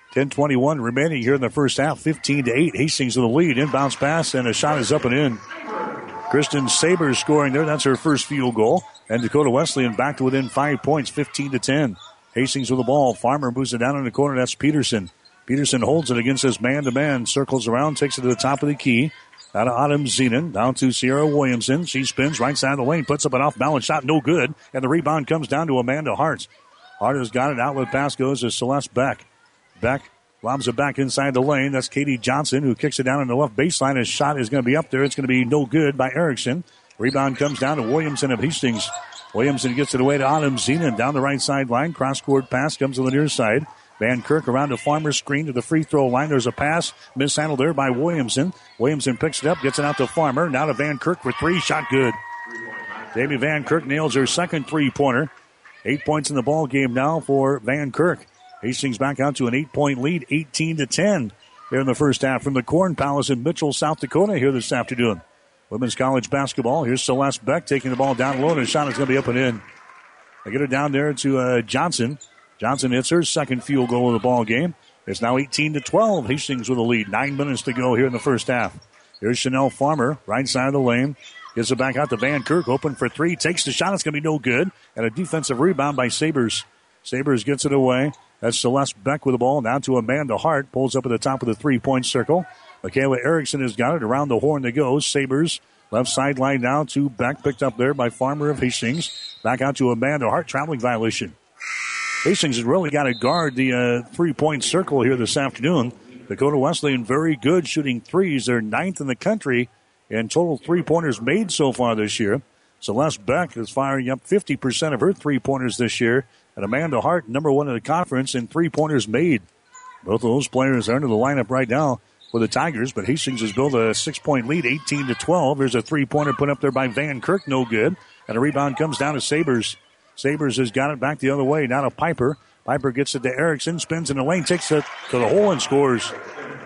10:21 remaining here in the first half. 15-8. Hastings with the lead. Inbounds pass, and a shot is up and in. Kristen Sabres scoring there. That's her first field goal. And Dakota Wesleyan back to within 5 points, 15-10. Hastings with the ball. Farmer moves it down in the corner. That's Peterson. Peterson holds it against his man-to-man. Circles around, takes it to the top of the key. Out of Autumn Zenon, down to Sierra Williamson. She spins right side of the lane, puts up an off-balance shot, no good. And the rebound comes down to Amanda Hart. Hart has got it. Outlet pass goes to Celeste Beck. Beck lobs it back inside the lane. That's Katie Johnson, who kicks it down in the left baseline. His shot is going to be up there. It's going to be no good by Erickson. Rebound comes down to Williamson of Hastings. Williamson gets it away to Autumn Zenon down the right sideline. Cross-court pass comes to the near side. Van Kirk around the Farmer's screen to the free throw line. There's a pass mishandled there by Williamson. Williamson picks it up, gets it out to Farmer. Now to Van Kirk for 3. Shot good. Jamie Van Kirk nails her second three-pointer. 8 points in the ball game now for Van Kirk. Hastings back out to an 8-point lead, 18-10 here in the first half from the Corn Palace in Mitchell, South Dakota here this afternoon. Women's college basketball. Here's Celeste Beck taking the ball down low, and the shot is going to be up and in. They get it down there to Johnson. Johnson hits her second field goal of the ball game. It's now 18-12. Hastings with a lead. 9 minutes to go here in the first half. Here's Chanel Farmer, right side of the lane. Gives it back out to Van Kirk, open for 3. Takes the shot. It's going to be no good. And a defensive rebound by Sabres. Sabres gets it away. That's Celeste Beck with the ball. Down to Amanda Hart. Pulls up at the top of the three-point circle. Michaela Erickson has got it. Around the horn they go. Sabres left sideline now to Beck. Picked up there by Farmer of Hastings. Back out to Amanda Hart. Traveling violation. Hastings has really got to guard the three-point circle here this afternoon. Dakota Wesleyan very good shooting threes. They're 9th in the country in total three-pointers made so far this year. Celeste Beck is firing up 50% of her three-pointers this year. And Amanda Hart, number 1 in the conference in three-pointers made. Both of those players are into the lineup right now for the Tigers, but Hastings has built a 6-point lead, 18-12. There's a three-pointer put up there by Van Kirk, no good. And a rebound comes down to Sabres. Sabres has got it back the other way, now to Piper. Piper gets it to Erickson, spins in the lane, takes it to the hole and scores.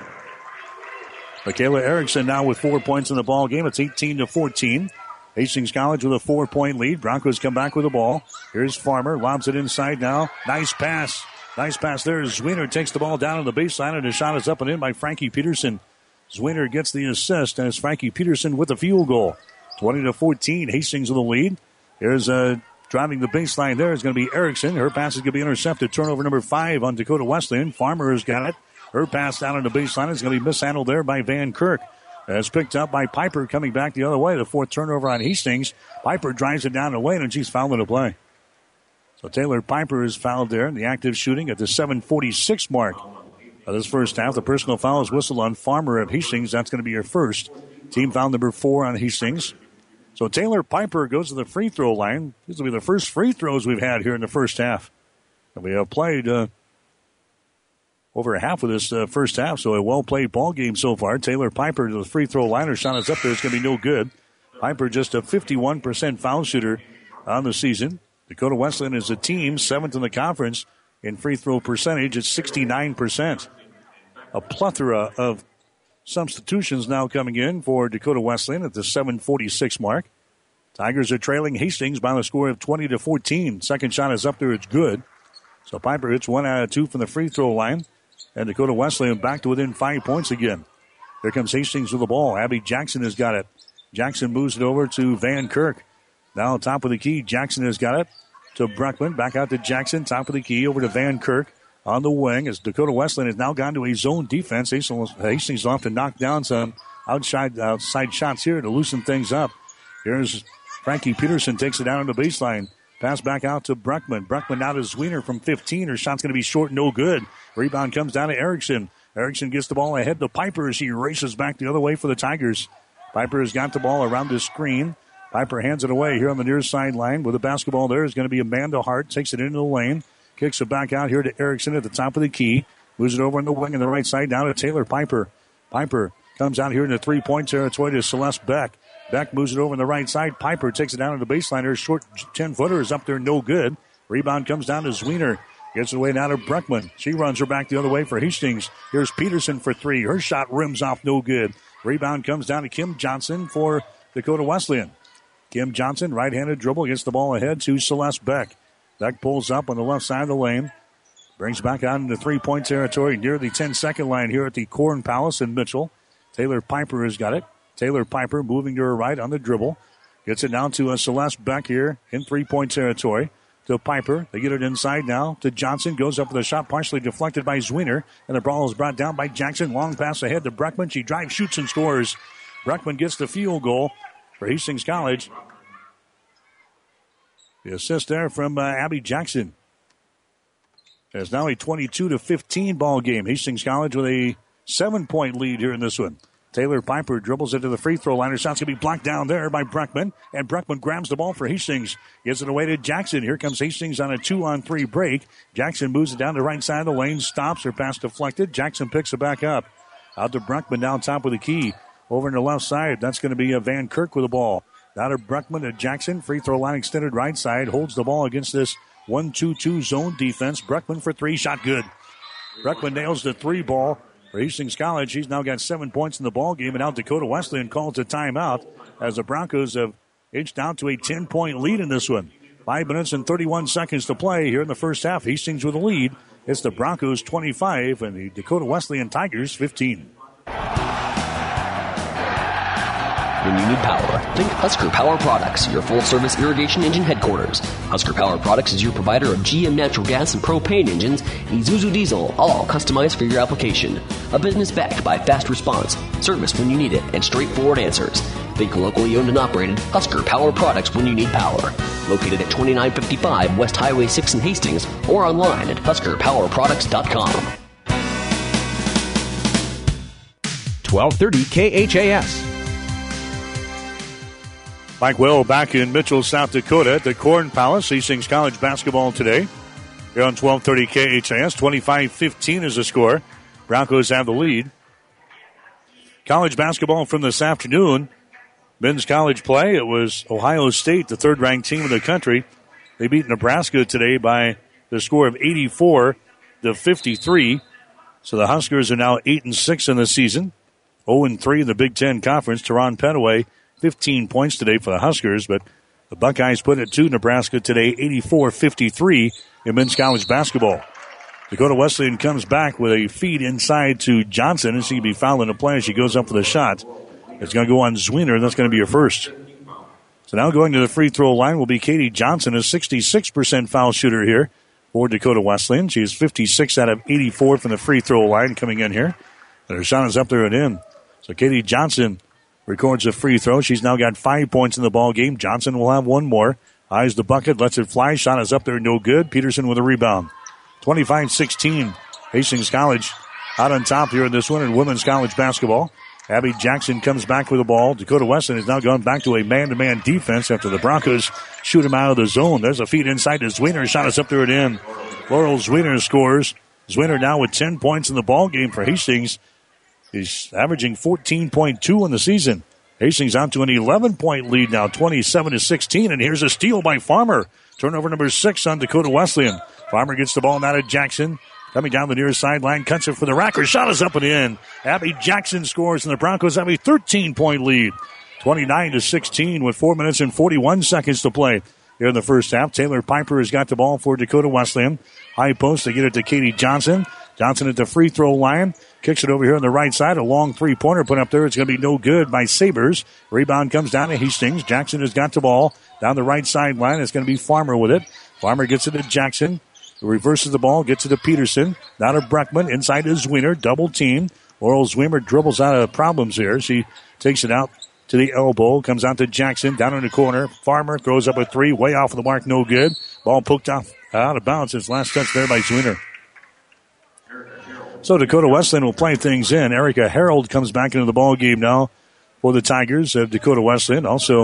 Michaela Erickson now with 4 points in the ball game. It's 18-14. Hastings College with a 4-point lead. Broncos come back with the ball. Here's Farmer, lobs it inside now. Nice pass. Nice pass there. Zwiener takes the ball down on the baseline, and the shot is up and in by Frankie Peterson. Zwiener gets the assist, and it's Frankie Peterson with the field goal. 20-14. Hastings with the lead. Here's driving the baseline there is going to be Erickson. Her pass is going to be intercepted. Turnover number 5 on Dakota Wesleyan. Farmer has got it. Her pass down on the baseline is going to be mishandled there by Van Kirk. It's picked up by Piper coming back the other way. The 4th turnover on Hastings. Piper drives it down the lane, and she's fouled in the play. So Taylor Piper is fouled there in the active shooting at the 7:46 mark of this first half. The personal foul is whistled on Farmer of Hastings. That's going to be her first. Team foul number 4 on Hastings. So Taylor Piper goes to the free throw line. These will be the first free throws we've had here in the first half. And we have played over half of this first half, so a well-played ball game so far. Taylor Piper to the free throw line. Her shot is up there. It's going to be no good. Piper just a 51% foul shooter on the season. Dakota Wesleyan is a team 7th in the conference in free throw percentage. It's 69%. A plethora of substitutions now coming in for Dakota Wesleyan at the 7:46 mark. Tigers are trailing Hastings by the score of 20-14. Second shot is up there. It's good. So Piper hits 1 out of 2 from the free throw line. And Dakota Wesleyan back to within 5 points again. Here comes Hastings with the ball. Abby Jackson has got it. Jackson moves it over to Van Kirk. Now top of the key. Jackson has got it to Breckman. Back out to Jackson. Top of the key over to Van Kirk on the wing as Dakota Wesleyan has now gone to a zone defense. Hastings will have to knock down some outside shots here to loosen things up. Here's Frankie Peterson takes it down on the baseline. Pass back out to Breckman. Breckman now to Zwiener from 15. Her shot's going to be short, no good. Rebound comes down to Erickson. Erickson gets the ball ahead to Piper as he races back the other way for the Tigers. Piper has got the ball around the screen. Piper hands it away here on the near sideline with the basketball. There is going to be Amanda Hart. Takes it into the lane. Kicks it back out here to Erickson at the top of the key. Moves it over on the wing on the right side down to Taylor Piper. Piper comes out here in the three-point territory to Celeste Beck. Beck moves it over on the right side. Piper takes it down to the baseline. Her short 10-footer is up there, no good. Rebound comes down to Zwiener. Gets it away now to Breckman. She runs her back the other way for Hastings. Here's Peterson for three. Her shot rims off, no good. Rebound comes down to Kim Johnson for Dakota Wesleyan. Kim Johnson, right-handed dribble, gets the ball ahead to Celeste Beck. Beck pulls up on the left side of the lane. Brings back out into three-point territory near the 10-second line here at the Corn Palace in Mitchell. Taylor Piper has got it. Taylor Piper moving to her right on the dribble. Gets it down to Celeste Beck here in three-point territory. To Piper. They get it inside now to Johnson. Goes up with a shot partially deflected by Zwiener. And the ball is brought down by Jackson. Long pass ahead to Breckman. She drives, shoots, and scores. Breckman gets the field goal for Hastings College. The assist there from Abby Jackson. It's now a 22-15 ball game. Hastings College with a 7-point lead here in this one. Taylor Piper dribbles into the free throw line. Her shot's going to be blocked down there by Breckman. And Breckman grabs the ball for Hastings. Gives it away to Jackson. Here comes Hastings on a 2-on-3 break. Jackson moves it down the right side of the lane. Stops. Her pass deflected. Jackson picks it back up. Out to Breckman down top with the key. Over on the left side. That's going to be Van Kirk with the ball. Now to Breckman to Jackson. Free throw line extended right side. Holds the ball against this 1-2-2 zone defense. Breckman for three. Shot good. Breckman nails the three ball for Hastings College. He's now got 7 points in the ball game. And now Dakota Wesleyan calls a timeout as the Broncos have inched down to a 10-point lead in this one. 5 minutes and 31 seconds to play here in the first half. Hastings with a lead. It's the Broncos 25 and the Dakota Wesleyan Tigers 15. When you need power, think Husker Power Products, your full-service irrigation engine headquarters. Husker Power Products is your provider of GM natural gas and propane engines, Isuzu diesel, all customized for your application. A business backed by fast response, service when you need it, and straightforward answers. Think locally owned and operated Husker Power Products when you need power. Located at 2955 West Highway 6 in Hastings or online at HuskerPowerProducts.com. 1230 KHAS. Mike Will back in Mitchell, South Dakota at the Corn Palace. Hastings College basketball today. Here on 1230 KHAS. 25-15 is the score. Broncos have the lead. College basketball from this afternoon. Men's college play. It was Ohio State, the third-ranked team in the country. They beat Nebraska today by the score of 84-53. So the Huskers are now 8-6 in the season. 0-3 in the Big Ten Conference. Teron Petaway, 15 points today for the Huskers, but the Buckeyes put it to Nebraska today, 84-53 in men's college basketball. Dakota Wesleyan comes back with a feed inside to Johnson, and she'll be fouling the play as she goes up for the shot. It's going to go on Zwiener, and that's going to be her first. So now going to the free throw line will be Katie Johnson, a 66% foul shooter here for Dakota Wesleyan. She is 56 out of 84 from the free throw line coming in here. And her shot is up there and in. So Katie Johnson records a free throw. She's now got 5 points in the ball game. Johnson will have one more. Eyes the bucket, lets it fly. Shot is up there, no good. Peterson with a rebound. 25-16. Hastings College out on top here in this one in women's college basketball. Abby Jackson comes back with the ball. Dakota Wesleyan has now gone back to a man-to-man defense after the Broncos shoot him out of the zone. There's a feed inside to Zwiener. Shot is up there and in. Laurel Zwiener scores. Zwiener now with 10 points in the ball game for Hastings. He's averaging 14.2 in the season. Hastings on to an 11-point lead now, 27-16. And here's a steal by Farmer. Turnover number 6 on Dakota Wesleyan. Farmer gets the ball now to Jackson. Coming down the near sideline, cuts it for the rack. Her shot is up and in. Abby Jackson scores, and the Broncos have a 13-point lead. 29-16 with 4 minutes and 41 seconds to play here in the first half. Taylor Piper has got the ball for Dakota Wesleyan. High post, they get it to Katie Johnson. Johnson at the free throw line. Kicks it over here on the right side. A long three-pointer put up there. It's going to be no good by Sabres. Rebound comes down to Hastings. Jackson has got the ball down the right sideline. It's going to be Farmer with it. Farmer gets it to Jackson. Reverses the ball. Gets it to Peterson. Now to Breckman. Inside to Zwiener. Double team. Laurel Zwiener dribbles out of problems here. She takes it out to the elbow. Comes out to Jackson. Down in the corner. Farmer throws up a three. Way off of the mark. No good. Ball poked out of bounds. His last touch there by Zwiener. So Dakota Wesleyan will play things in. Erica Harold comes back into the ball game now for the Tigers of Dakota Wesleyan. Also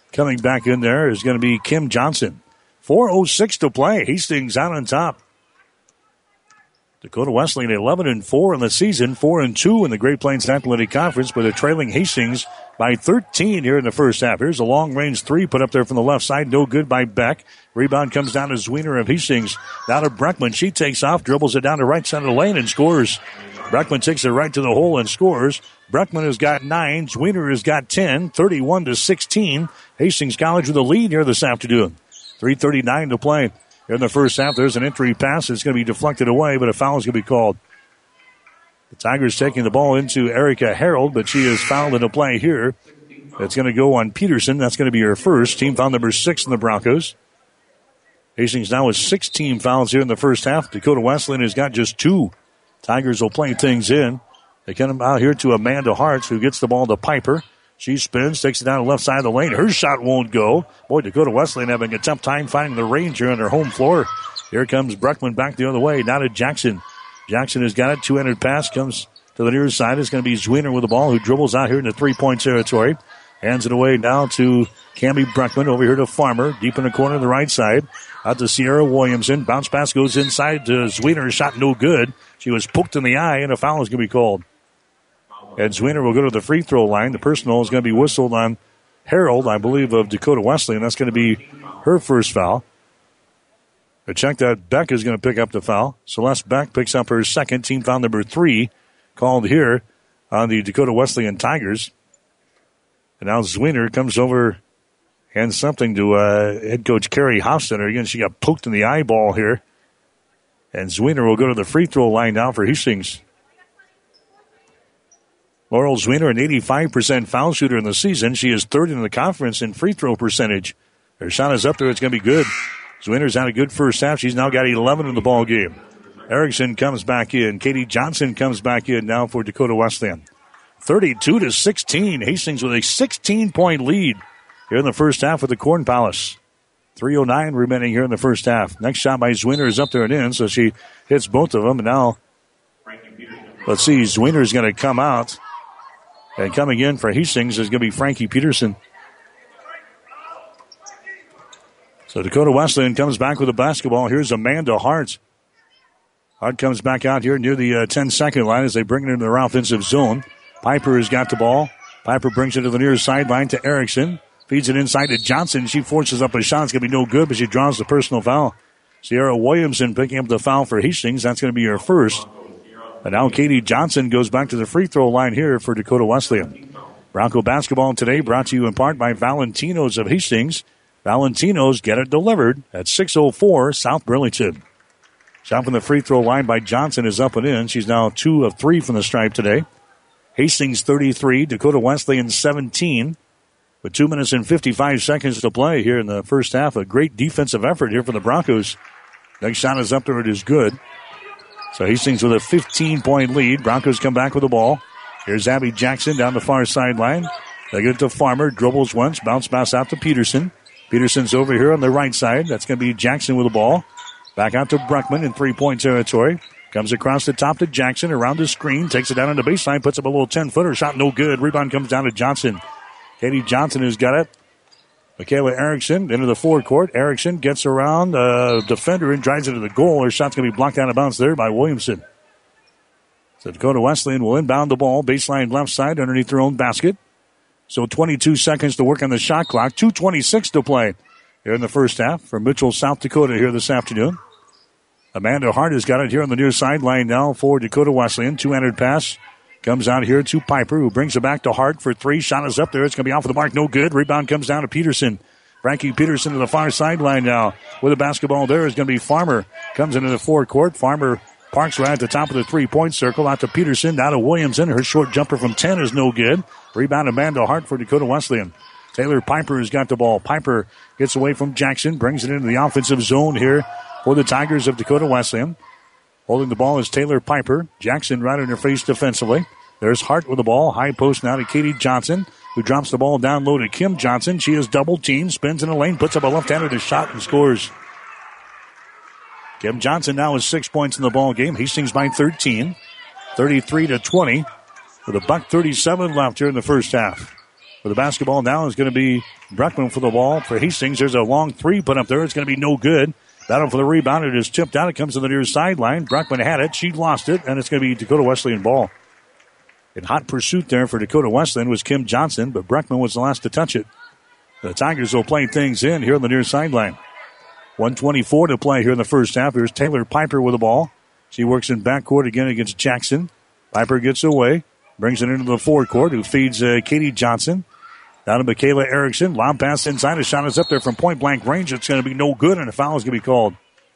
Coming back in there is going to be Kim Johnson. 4:06 to play. Hastings out on top. Dakota Wesleyan 11-4 in the season, 4-2 in the Great Plains Athletic Conference, but they're trailing Hastings by 13 here in the first half. Here's a long-range three put up there from the left side. No good by Beck. Rebound comes down to Zwiener of Hastings. Down to Breckman. She takes off, dribbles it down the right side of the lane and scores. Breckman takes it right to the hole and scores. Breckman has got 9. Zwiener has got 10. 31-16. Hastings College with a lead here this afternoon. 3:39 to play. In the first half, there's an entry pass. It's going to be deflected away, but a foul is going to be called. The Tigers taking the ball into Erica Harold, but she is fouled in a play here. It's going to go on Peterson. That's going to be her first. Team foul number 6 in the Broncos. Hastings now with 16 fouls here in the first half. Dakota Wesleyan has got just 2. Tigers will play things in. They come out here to Amanda Hartz, who gets the ball to Piper. She spins, takes it down the left side of the lane. Her shot won't go. Boy, Dakota Wesleyan having a tough time finding the range here on their home floor. Here comes Breckman back the other way. Now to Jackson. Jackson has got it. Two-handed pass comes to the near side. It's going to be Zwiener with the ball, who dribbles out here in the three-point territory. Hands it away now to Cammie Breckman. Over here to Farmer. Deep in the corner on the right side. Out to Sierra Williamson. Bounce pass goes inside to Zwiener. Shot no good. She was poked in the eye, and a foul is going to be called. And Zwiener will go to the free throw line. The personal is going to be whistled on Harold, I believe, of Dakota Wesleyan. That's going to be her first foul. I check that Beck is going to pick up the foul. Celeste Beck picks up her second. Team foul number 3 called here on the Dakota Wesleyan Tigers. And now Zwiener comes over, hands something to head coach Carrie Hofstetter. Again, she got poked in the eyeball here. And Zwiener will go to the free throw line now for Hastings. Laurel Zwiener, an 85% foul shooter in the season. She is third in the conference in free throw percentage. Her shot is up there. It's going to be good. Zwiener's had a good first half. She's now got 11 in the ball game. Erickson comes back in. Katie Johnson comes back in now for Dakota Wesleyan. 32-16. Hastings with a 16-point lead here in the first half with the Corn Palace. 3:09 remaining here in the first half. Next shot by Zwiener is up there and in, so she hits both of them. And now, let's see, Zwiener is going to come out. And coming in for Hastings is going to be Frankie Peterson. So Dakota Wesleyan comes back with the basketball. Here's Amanda Hart. Hart comes back out here near the 10-second line as they bring it into their offensive zone. Piper has got the ball. Piper brings it to the near sideline to Erickson. Feeds it inside to Johnson. She forces up a shot. It's going to be no good, but she draws the personal foul. Sierra Williamson picking up the foul for Hastings. That's going to be her first. And now Katie Johnson goes back to the free throw line here for Dakota Wesleyan. Bronco basketball today brought to you in part by Valentino's of Hastings. Valentino's, get it delivered at 604 South Burlington. Shot from the free throw line by Johnson is up and in. She's now 2 of 3 from the stripe today. Hastings 33, Dakota Wesleyan 17. With 2 minutes and 55 seconds to play here in the first half. A great defensive effort here for the Broncos. Next shot is up there. It is good. So Hastings with a 15-point lead. Broncos come back with the ball. Here's Abby Jackson down the far sideline. They get it to Farmer. Dribbles once. Bounce pass out to Peterson. Peterson's over here on the right side. That's going to be Jackson with the ball. Back out to Breckman in three-point territory. Comes across the top to Jackson. Around the screen. Takes it down on the baseline. Puts up a little 10-footer. Shot no good. Rebound comes down to Johnson. Katie Johnson has got it. Michaela Erickson into the forecourt. Erickson gets around the defender and drives it to the goal. Her shot's going to be blocked out of bounds there by Williamson. So Dakota Wesleyan will inbound the ball. Baseline left side underneath their own basket. So 22 seconds to work on the shot clock. 2:26 to play here in the first half for Mitchell, South Dakota here this afternoon. Amanda Hart has got it here on the near sideline now for Dakota Wesleyan. Two-handed pass. Comes out here to Piper, who brings it back to Hart for 3. Shot is up there. It's going to be off the mark. No good. Rebound comes down to Peterson. Frankie Peterson to the far sideline now. With the basketball there is going to be Farmer. Comes into the forecourt. Farmer parks right at the top of the three-point circle. Out to Peterson. Now to Williamson. Her short jumper from 10 is no good. Rebound Amanda Hart for Dakota Wesleyan. Taylor Piper has got the ball. Piper gets away from Jackson. Brings it into the offensive zone here for the Tigers of Dakota Wesleyan. Holding the ball is Taylor Piper. Jackson right in her face defensively. There's Hart with the ball. High post now to Katie Johnson, who drops the ball down low to Kim Johnson. She is double-teamed, spins in the lane, puts up a left-handed shot and scores. Kim Johnson now has 6 points in the ball game. Hastings by 13, 33-20, with $1:37 left here in the first half. For the basketball now is going to be Bruckman for the ball. For Hastings, there's a long three put up there. It's going to be no good. Battle for the rebound. It is tipped out. It comes to the near sideline. Bruckman had it. She lost it, and it's going to be Dakota Wesleyan ball. In hot pursuit there for Dakota Wesleyan was Kim Johnson, but Bruckman was the last to touch it. The Tigers will play things in here on the near sideline. 1:24 to play here in the first half. Here's Taylor Piper with the ball. She works in backcourt again against Jackson. Piper gets away. Brings it into the forecourt, who feeds Katie Johnson. Down to Michaela Erickson. Lob pass inside. A shot is up there from point-blank range. It's going to be no good, and a foul is going to be called.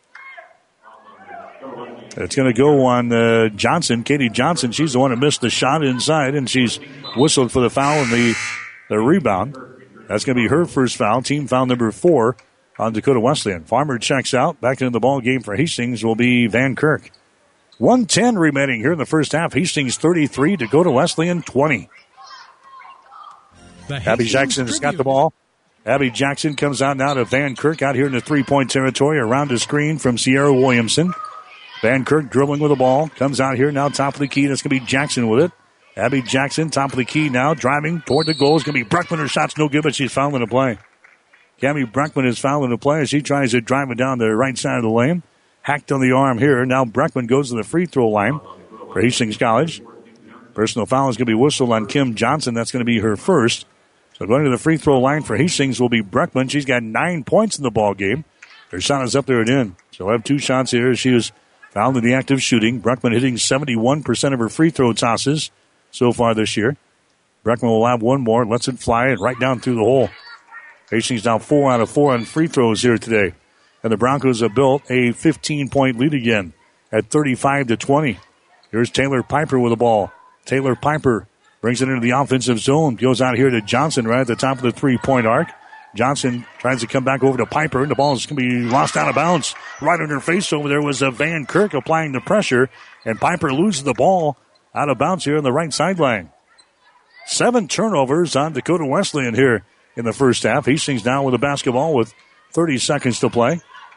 It's going to go on Johnson, Katie Johnson. She's the one who missed the shot inside, and she's whistled for the foul and the rebound. That's going to be her first foul. Team foul number 4 on Dakota Wesleyan. Farmer checks out. Back into the ball game for Hastings will be Van Kirk. 1:10 remaining here in the first half. Hastings 33, Dakota Wesleyan 20. Abby Jackson's got the ball. Abby Jackson comes out now to Van Kirk out here in the three-point territory around the screen from Sierra Williamson. Van Kirk dribbling with the ball. Comes out here now top of the key. That's going to be Jackson with it. Abby Jackson top of the key now driving toward the goal. It's going to be Bruckman. Her shot's no good, but she's fouling the play. Cammie Bruckman is fouling the play as she tries to drive it down the right side of the lane. Hacked on the arm here. Now Bruckman goes to the free throw line for Hastings College. Personal foul is going to be whistled on Kim Johnson. That's going to be her first. So going to the free throw line for Hastings will be Bruckman. She's got 9 points in the ball game. Her shot is up there and in. She'll have 2 shots here. She was fouled in the act of shooting. Bruckman hitting 71% of her free throw tosses so far this year. Bruckman will have one more. Lets it fly and right down through the hole. Hastings now 4 out of 4 on free throws here today. And the Broncos have built a 15-point lead again at 35-20. Here's Taylor Piper with the ball. Taylor Piper brings it into the offensive zone. Goes out here to Johnson right at the top of the three-point arc. Johnson tries to come back over to Piper, and the ball is going to be lost out of bounds. Right on her face over there was Van Kirk applying the pressure, and Piper loses the ball out of bounds here on the right sideline. 7 turnovers on Dakota Wesleyan here in the first half. Hastings now with the basketball with 30 seconds to play.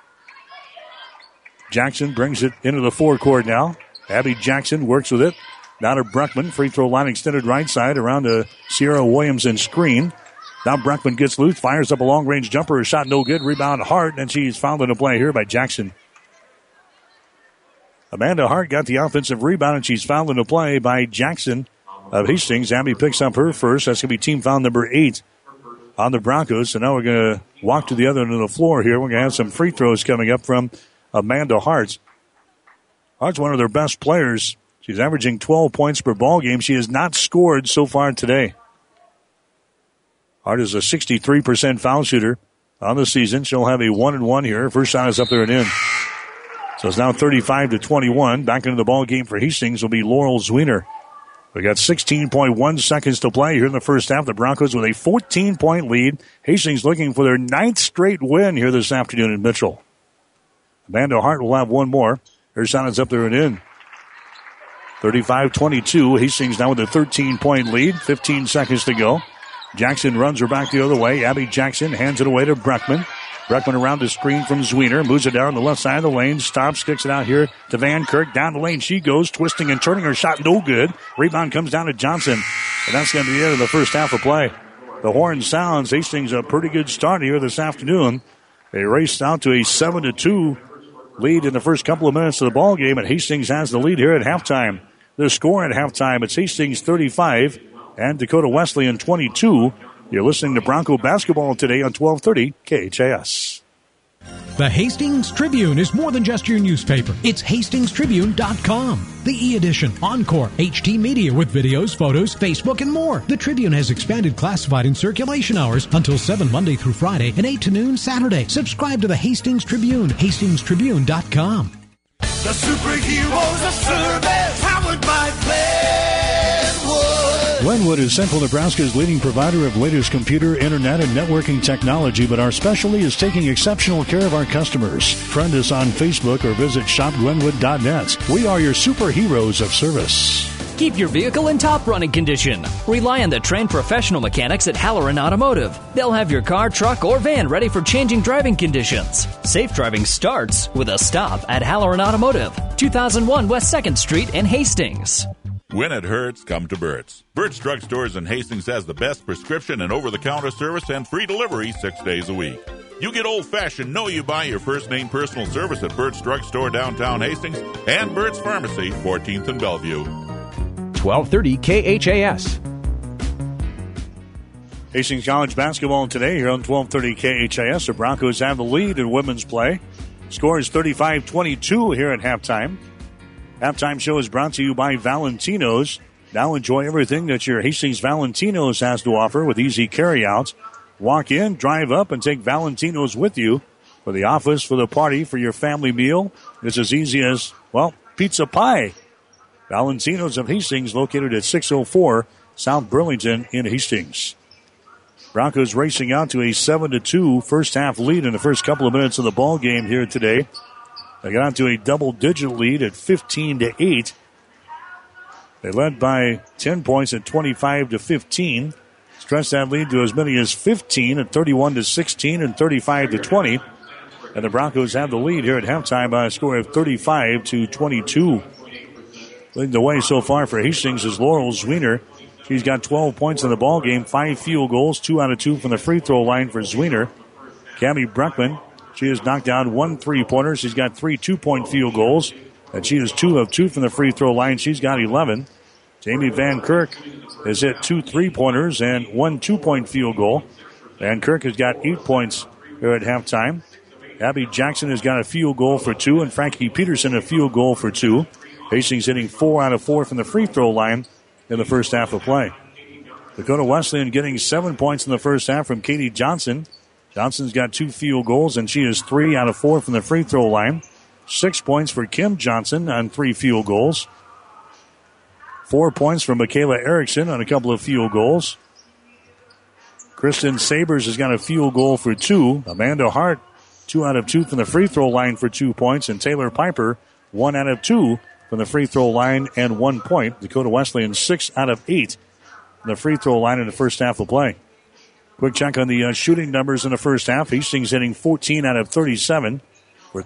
Jackson brings it into the forecourt now. Abby Jackson works with it. Now to Bruckman. Free throw line extended right side around the Sierra Williamson screen. Now Bruckman gets loose, fires up a long-range jumper. A shot no good. Rebound Hart, and she's fouled in a play here by Jackson. Amanda Hart got the offensive rebound, and she's fouled in a play by Jackson of Hastings. Abby picks up her first. That's going to be team foul number 8 on the Broncos. So now we're going to walk to the other end of the floor here. We're going to have some free throws coming up from Amanda Hart. Hart's one of their best players. She's averaging 12 points per ball game. She has not scored so far today. Hart is a 63% foul shooter on the season. She'll have a 1-and-1 here. First shot is up there and in. So it's now 35-21. Back into the ball game for Hastings will be Laurel Zwiener. We got 16.1 seconds to play here in the first half. The Broncos with a 14-point lead. Hastings looking for their 9th straight win here this afternoon in Mitchell. Amanda Hart will have one more. Her shot is up there and in. 35-22. Hastings now with a 13-point lead. 15 seconds to go. Jackson runs her back the other way. Abby Jackson hands it away to Bruckman. Bruckman around the screen from Zwiener. Moves it down the left side of the lane. Stops, kicks it out here to Van Kirk. Down the lane she goes, twisting and turning. Her shot no good. Rebound comes down to Johnson. And that's going to be the end of the first half of play. The horn sounds. Hastings a pretty good start here this afternoon. They raced out to a 7-2 lead in the first couple of minutes of the ball game, and Hastings has the lead here at halftime. The score at halftime, it's Hastings 35 and Dakota Wesleyan 22. You're listening to Bronco basketball today on 1230 KHAS. The Hastings Tribune is more than just your newspaper. It's hastingstribune.com. The e-edition, Encore, HT Media with videos, photos, Facebook, and more. The Tribune has expanded classified and circulation hours until 7 Monday through Friday and 8 to noon Saturday. Subscribe to the Hastings Tribune, hastingstribune.com. The superheroes of service, powered by Glenwood. Glenwood is Central Nebraska's leading provider of latest computer, internet, and networking technology, but our specialty is taking exceptional care of our customers. Friend us on Facebook or visit shopglenwood.net. We are your superheroes of service. Keep your vehicle in top running condition. Rely on the trained professional mechanics at Halloran Automotive. They'll have your car, truck, or van ready for changing driving conditions. Safe driving starts with a stop at Halloran Automotive, 2001 West 2nd Street in Hastings. When it hurts, come to Burt's. Burt's Drug Stores in Hastings has the best prescription and over-the-counter service and free delivery 6 days a week. You get old-fashioned, know you buy your first name personal service at Burt's Drug Store downtown Hastings and Burt's Pharmacy, 14th and Bellevue. 1230 KHAS. Hastings College basketball today here on 1230 KHAS. The Broncos have the lead in women's play. Score is 35-22 here at halftime. Halftime show is brought to you by Valentino's. Now enjoy everything that your Hastings Valentino's has to offer with easy carryouts. Walk in, drive up, and take Valentino's with you for the office, for the party, for your family meal. It's as easy as, well, pizza pie. Valentino's of Hastings, located at 604 South Burlington in Hastings. Broncos racing out to a 7-2 first-half lead in the first couple of minutes of the ball game here today. They got out to a double-digit lead at 15-8. They led by 10 points at 25-15. Stretched that lead to as many as 15 at 31-16 and 35-20. And the Broncos have the lead here at halftime by a score of 35-22. Leading the way so far for Hastings is Laurel Zwiener. She's got 12 points in the ball game, 5 field goals, 2 out of 2 from the free throw line for Zwiener. Cammie Breckman, she has knocked down 1 3-pointer. She's got 3 2-point field goals, and she is 2 of 2 from the free throw line. She's got 11. Jamie Van Kirk has hit 2 3-pointers and 1 2-point field goal. Van Kirk has got 8 points here at halftime. Abby Jackson has got a field goal for 2, and Frankie Peterson a field goal for 2. Hastings hitting 4 out of 4 from the free throw line in the first half of play. Dakota Wesleyan getting 7 points in the first half from Katie Johnson. Johnson's got 2 field goals, and she is 3 out of 4 from the free throw line. 6 points for Kim Johnson on 3 field goals. 4 points from Michaela Erickson on a couple of field goals. Kristen Sabers has got a field goal for 2. Amanda Hart, 2 out of 2 from the free throw line for 2 points. And Taylor Piper, 1 out of 2 from the free throw line and 1 point. Dakota Wesleyan, 6 out of 8 from the free throw line in the first half of play. Quick check on the shooting numbers in the first half. Hastings hitting 14 out of 37 for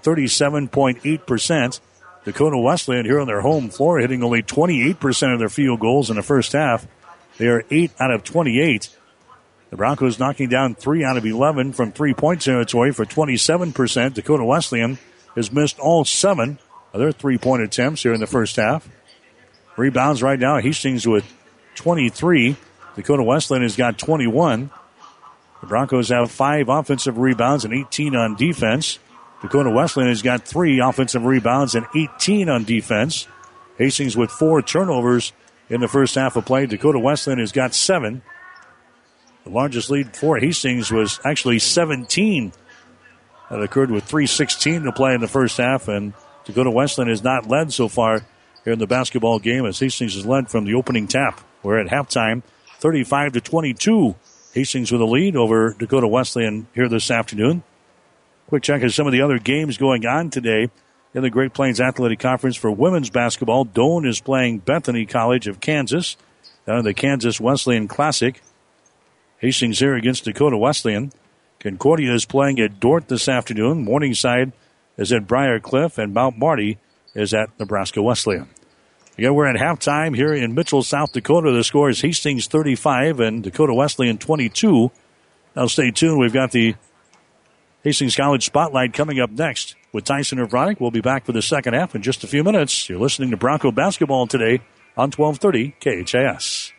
37.8%. Dakota Wesleyan here on their home floor hitting only 28% of their field goals in the first half. They are 8 out of 28. The Broncos knocking down 3 out of 11 from three-point territory for 27%. Dakota Wesleyan has missed all 7 of their three-point attempts here in the first half. Rebounds right now, Hastings with 23. Dakota Wesleyan has got 21. The Broncos have 5 offensive rebounds and 18 on defense. Dakota Wesleyan has got 3 offensive rebounds and 18 on defense. Hastings with 4 turnovers in the first half of play. Dakota Wesleyan has got 7. The largest lead for Hastings was actually 17. That occurred with 3:16 to play in the first half, and Dakota Wesleyan has not led so far here in the basketball game as Hastings has led from the opening tap. We're at halftime, 35-22. Hastings with a lead over Dakota Wesleyan here this afternoon. Quick check of some of the other games going on today in the Great Plains Athletic Conference for women's basketball. Doane is playing Bethany College of Kansas down in the Kansas Wesleyan Classic. Hastings here against Dakota Wesleyan. Concordia is playing at Dordt this afternoon. Morningside is at Briar Cliff, and Mount Marty is at Nebraska Wesleyan. Again, we're at halftime here in Mitchell, South Dakota. The score is Hastings 35 and Dakota Wesleyan 22. Now stay tuned. We've got the Hastings College Spotlight coming up next with Tyson Urbanic. We'll be back for the second half in just a few minutes. You're listening to Bronco Basketball today on 1230 KHAS.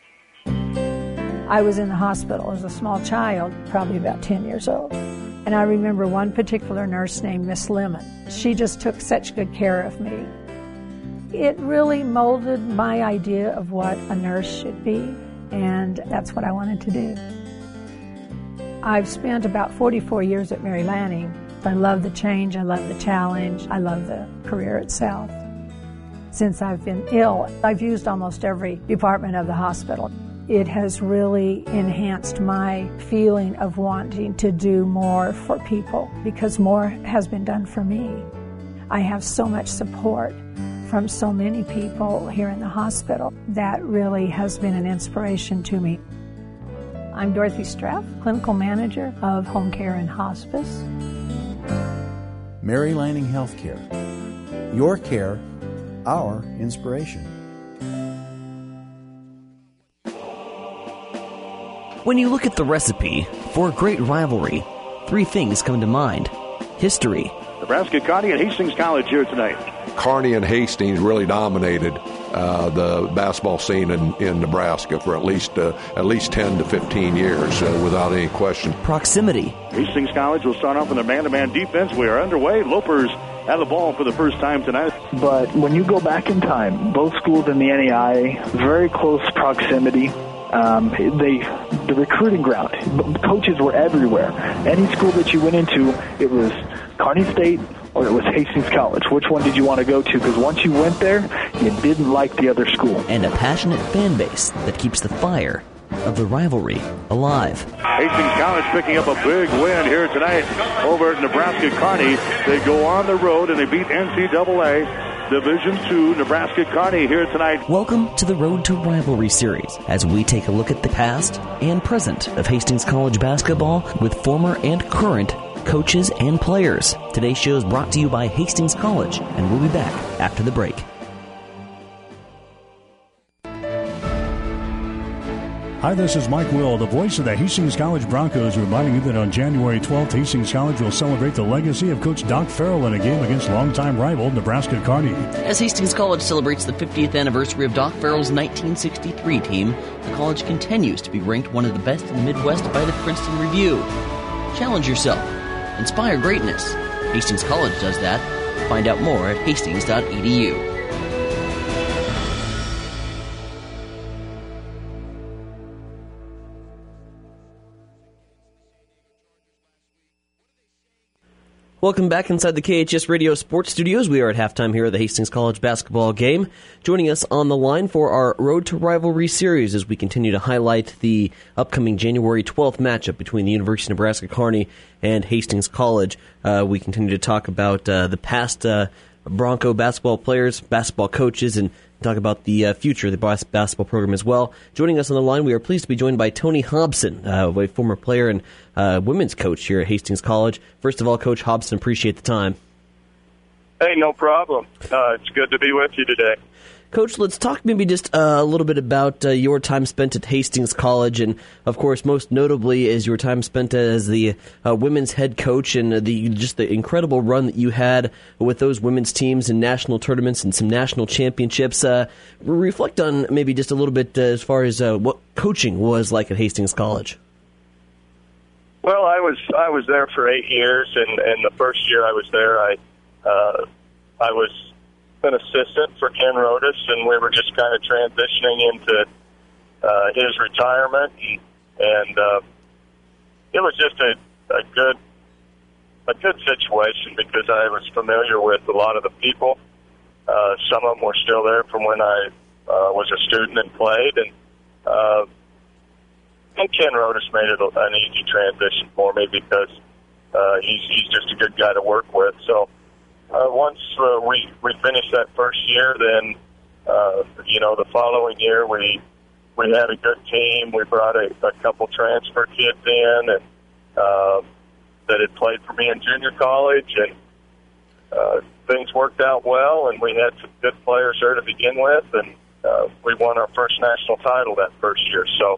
I was in the hospital as a small child, probably about 10 years old. And I remember one particular nurse named Miss Lemon. She just took such good care of me. It really molded my idea of what a nurse should be, and that's what I wanted to do. I've spent about 44 years at Mary Lanning. I love the change, I love the challenge, I love the career itself. Since I've been ill, I've used almost every department of the hospital. It has really enhanced my feeling of wanting to do more for people because more has been done for me. I have so much support from so many people here in the hospital that really has been an inspiration to me. I'm Dorothy Straff, Clinical Manager of Home Care and Hospice. Mary Lanning Healthcare. Your care, our inspiration. When you look at the recipe for a great rivalry, 3 things come to mind. History. Nebraska Kearney and Hastings College here tonight. Kearney and Hastings really dominated the basketball scene in Nebraska for at least 10 to 15 years, without any question. Proximity. Hastings College will start off with a man-to-man defense. We are underway. Lopers have the ball for the first time tonight. But when you go back in time, both schools in the NAI, very close proximity. The recruiting ground, coaches were everywhere. Any school that you went into, it was Kearney State or it was Hastings College. Which one did you want to go to? Because once you went there, you didn't like the other school. And a passionate fan base that keeps the fire of the rivalry alive. Hastings College picking up a big win here tonight over at Nebraska Kearney. They go on the road and they beat NCAA Division II Nebraska Kearney here tonight. Welcome to the Road to Rivalry series, as we take a look at the past and present of Hastings College basketball with former and current coaches and players. Today's show is brought to you by Hastings College, and we'll be back after the break. Hi, this is Mike Will, the voice of the Hastings College Broncos, reminding you that on January 12th, Hastings College will celebrate the legacy of Coach Doc Farrell in a game against longtime rival Nebraska Kearney. As Hastings College celebrates the 50th anniversary of Doc Farrell's 1963 team, the college continues to be ranked one of the best in the Midwest by the Princeton Review. Challenge yourself. Inspire greatness. Hastings College does that. Find out more at hastings.edu. Welcome back inside the KHS Radio Sports Studios. We are at halftime here at the Hastings College basketball game. Joining us on the line for our Road to Rivalry series as we continue to highlight the upcoming January 12th matchup between the University of Nebraska Kearney and Hastings College. We continue to talk about the past Bronco basketball players, basketball coaches, and talk about the future of the basketball program as well. Joining us on the line, we are pleased to be joined by Tony Hobson, a former player and women's coach here at Hastings College. First of all, Coach Hobson, appreciate the time. Hey, no problem. It's good to be with you today. Coach, let's talk maybe just a little bit about your time spent at Hastings College, and of course, most notably is your time spent as the women's head coach and the incredible run that you had with those women's teams in national tournaments and some national championships. Reflect on maybe just a little bit as far as what coaching was like at Hastings College. Well, I was there for 8 years, and the first year I was there, I was an assistant for Ken Rodas, and we were just kind of transitioning into his retirement, and it was just a good situation because I was familiar with a lot of the people. Some of them were still there from when I was a student and played, and Ken Rodas made it an easy transition for me because he's just a good guy to work with. So once we finished that first year, then the following year we had a good team. We brought a couple transfer kids in and that had played for me in junior college, and things worked out well, and we had some good players there to begin with, and we won our first national title that first year. So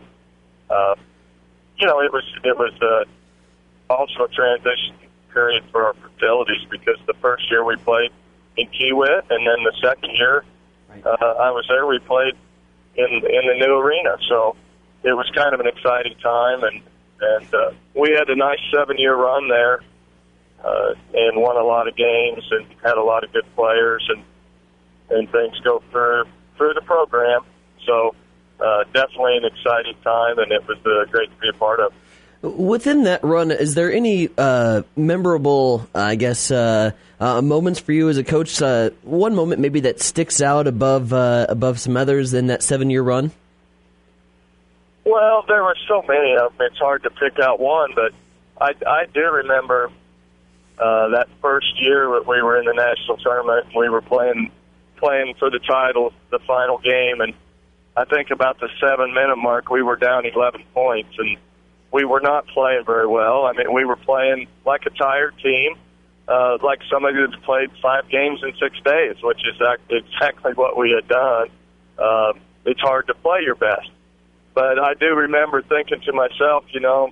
it was also a transition period for our facilities because the first year we played in Kiewit, and then the second year I was there, we played in the new arena. So it was kind of an exciting time, and we had a nice 7-year run there and won a lot of games and had a lot of good players, and things go through the program. So definitely an exciting time, and it was great to be a part of. Within that run, is there any memorable, moments for you as a coach? One moment maybe that sticks out above some others in that 7-year run? Well, there were so many of them. It's hard to pick out one, but I do remember that first year that we were in the national tournament. We were playing for the title, the final game, and I think about the 7-minute mark, we were down 11 points, and we were not playing very well. I mean, we were playing like a tired team, like somebody that played 5 games in 6 days, which is exactly what we had done. It's hard to play your best. But I do remember thinking to myself,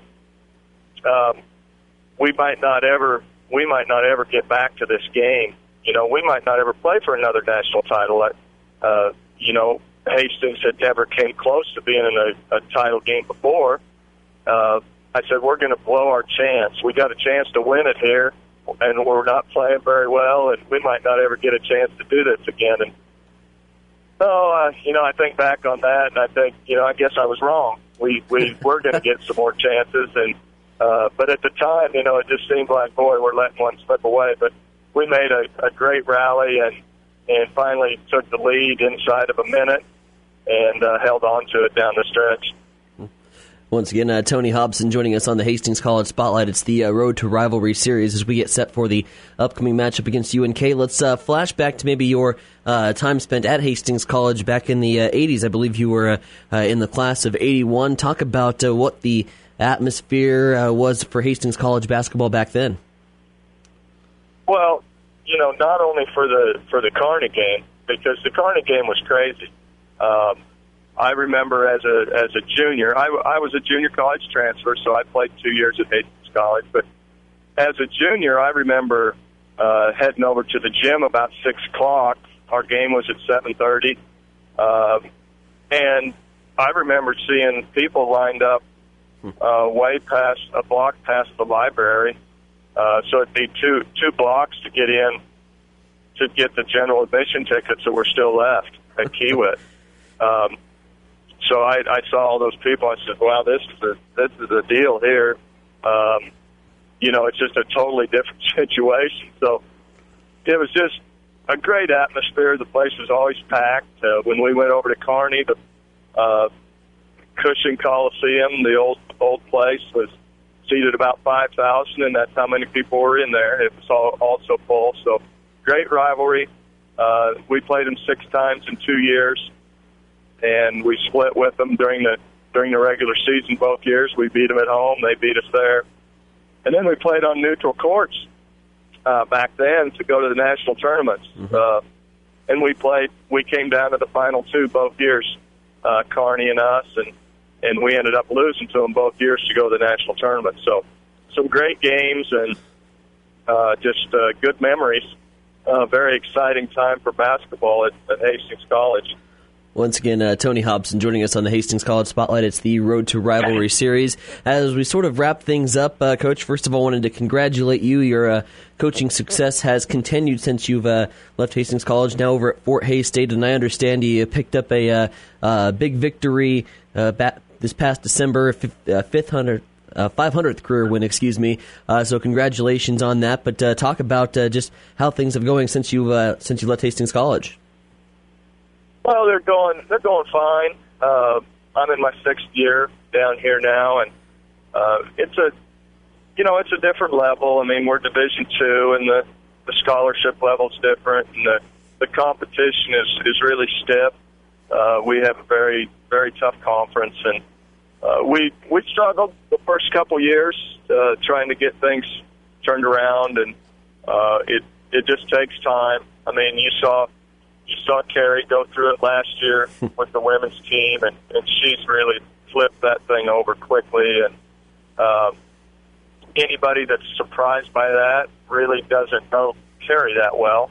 we might not ever get back to this game. We might not ever play for another national title. Hastings had never came close to being in a title game before. I said, we're going to blow our chance. We got a chance to win it here, and we're not playing very well, and we might not ever get a chance to do this again. And I think back on that, and I think, I guess I was wrong. We were going to get some more chances, and but at the time, it just seemed like, boy, we're letting one slip away. But we made a great rally and finally took the lead inside of a minute and held on to it down the stretch. Once again, Tony Hobson joining us on the Hastings College Spotlight. It's the Road to Rivalry series as we get set for the upcoming matchup against UNK. Let's flash back to maybe your time spent at Hastings College back in the 80s. I believe you were in the class of 81. Talk about what the atmosphere was for Hastings College basketball back then. Well, not only for the Kearney game, because the Kearney game was crazy. I remember as a junior, I was a junior college transfer, so I played 2 years at Hastings College. But as a junior, I remember heading over to the gym about 6 o'clock. Our game was at 7:30, and I remember seeing people lined up way past a block past the library. So it'd be two blocks to get in to get the general admission tickets that were still left at Kiewit. So I saw all those people. I said, "Wow, this is a deal here." It's just a totally different situation. So it was just a great atmosphere. The place was always packed. When we went over to Kearney, the Cushing Coliseum, the old place, was seated about 5,000, and that's how many people were in there. It was also full. So great rivalry. We played them 6 times in 2 years. And we split with them during the regular season both years. We beat them at home. They beat us there. And then we played on neutral courts back then to go to the national tournaments. And we came down to the final 2 both years, Kearney and us, and we ended up losing to them both years to go to the national tournament. So some great games and just good memories. Very exciting time for basketball at Hastings College. Once again, Tony Hobson joining us on the Hastings College Spotlight. It's the Road to Rivalry series. As we sort of wrap things up, Coach, first of all, I wanted to congratulate you. Your coaching success has continued since you've left Hastings College, now over at Fort Hays State, and I understand you picked up a big victory this past December, 500th career win, so congratulations on that. But talk about just how things have going since you left Hastings College. Well, they're going fine. I'm in my 6th year down here now, and it's a different level. I mean, we're Division II, and the scholarship level's different, and the competition is really stiff. We have a very, very tough conference, and we struggled the first couple years trying to get things turned around, and it just takes time. I mean, you saw Carrie go through it last year with the women's team, and she's really flipped that thing over quickly. And anybody that's surprised by that really doesn't know Carrie that well.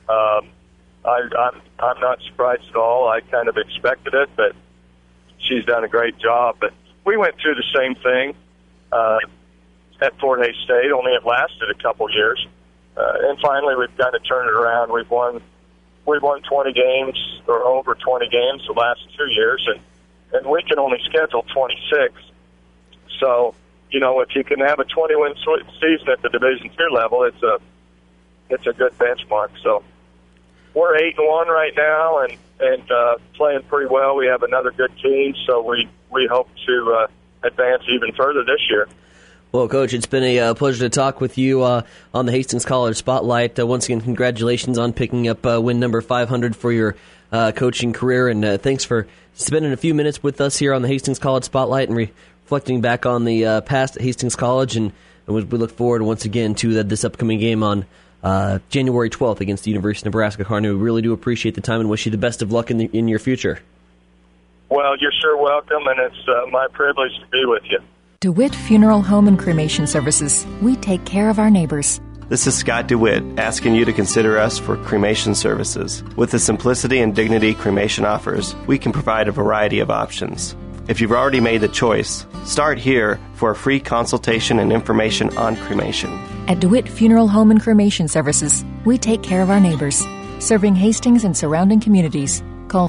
I'm not surprised at all. I kind of expected it, but she's done a great job. But we went through the same thing at Fort Hays State, only it lasted a couple years. And finally, we've kind of turned it around. We've won 20 games or over 20 games the last 2 years, and we can only schedule 26. So, if you can have a 20-win season at the Division II level, it's a good benchmark. So we're 8-1 right now and playing pretty well. We have another good team, so we hope to advance even further this year. Well, Coach, it's been a pleasure to talk with you on the Hastings College Spotlight. Once again, congratulations on picking up win number 500 for your coaching career, and thanks for spending a few minutes with us here on the Hastings College Spotlight and reflecting back on the past at Hastings College. And we look forward once again to this upcoming game on January 12th against the University of Nebraska Kearney. We really do appreciate the time and wish you the best of luck in your future. Well, you're sure welcome, and it's my privilege to be with you. DeWitt Funeral Home and Cremation Services. We take care of our neighbors. This is Scott DeWitt, asking you to consider us for cremation services. With the simplicity and dignity cremation offers, we can provide a variety of options. If you've already made the choice, start here for a free consultation and information on cremation. At DeWitt Funeral Home and Cremation Services, we take care of our neighbors. Serving Hastings and surrounding communities. Call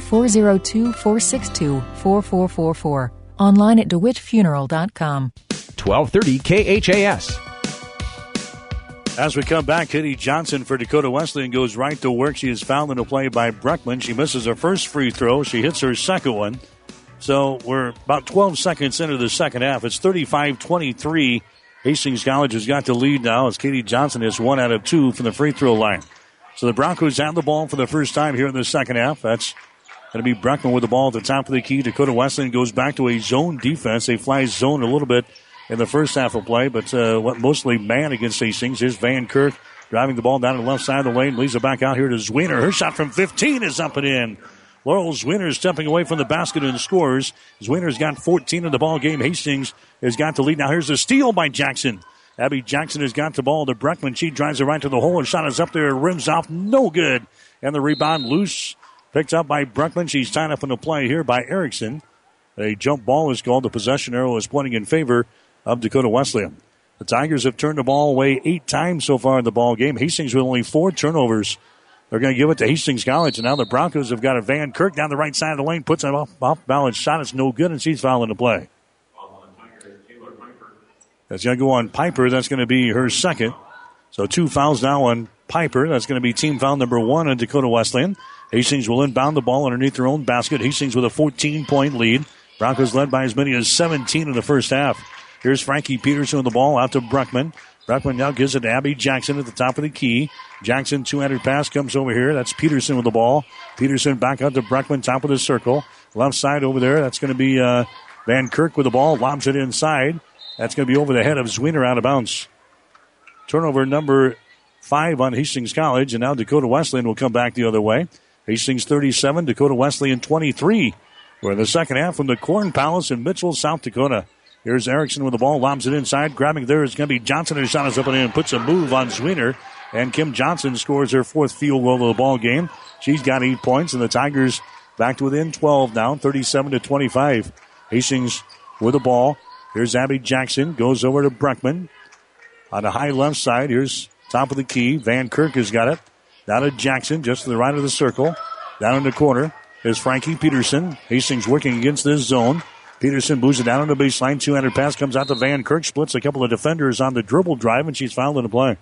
402-462-4444. Online at DeWittFuneral.com. 1230 KHAS. As we come back, Katie Johnson for Dakota Wesleyan goes right to work. She is fouled in a play by Breckman. She misses her first free throw. She hits her second one. So we're about 12 seconds into the second half. It's 35-23. Hastings College has got the lead now as Katie Johnson is 1 out of 2 from the free throw line. So the Broncos have the ball for the first time here in the second half. That's going to be Breckman with the ball at the top of the key. Dakota Wesleyan goes back to a zone defense. They fly zone a little bit in the first half of play, but mostly man against Hastings. Here's Van Kirk driving the ball down the left side of the lane. Leaves it back out here to Zwiener. Her shot from 15 is up and in. Laurel Zwiener stepping away from the basket and scores. Zwiener's got 14 in the ball game. Hastings has got the lead. Now here's a steal by Jackson. Abby Jackson has got the ball to Breckman. She drives it right to the hole. Her shot is up there. Rims off. No good. And the rebound loose. Picked up by Breckman. She's tied up in the play here by Erickson. A jump ball is called. The possession arrow is pointing in favor of Dakota Wesleyan. The Tigers have turned the ball away 8 times so far in the ball game. Hastings with only 4 turnovers. They're going to give it to Hastings College. And now the Broncos have got a Van Kirk down the right side of the lane. Puts it off balance shot. It's no good, and she's fouling the play. That's going to go on Piper. That's going to be her second. So 2 fouls now on Piper. That's going to be team foul number 1 on Dakota Wesleyan. Hastings will inbound the ball underneath their own basket. Hastings with a 14-point lead. Broncos led by as many as 17 in the first half. Here's Frankie Peterson with the ball out to Breckman. Breckman now gives it to Abby Jackson at the top of the key. Jackson, 200 pass, comes over here. That's Peterson with the ball. Peterson back out to Breckman, top of the circle. Left side over there. That's going to be Van Kirk with the ball. Lobs it inside. That's going to be over the head of Zwiener out of bounds. Turnover number 5 on Hastings College. And now Dakota Wesleyan will come back the other way. Hastings 37, Dakota Wesleyan 23. We're in the second half from the Corn Palace in Mitchell, South Dakota. Here's Erickson with the ball, lobs it inside. Grabbing there is going to be Johnson. Her shot is up and in, puts a move on Zwiener. And Kim Johnson scores her 4th field goal of the ball game. She's got 8 points, and the Tigers back to within 12 now, 37-25. Hastings with the ball. Here's Abby Jackson, goes over to Breckman. On the high left side, here's top of the key. Van Kirk has got it. Down to Jackson, just to the right of the circle. Down in the corner is Frankie Peterson. Hastings working against this zone. Peterson moves it down on the baseline. 200 pass comes out to Van Kirk. Splits a couple of defenders on the dribble drive, and she's fouled in the play.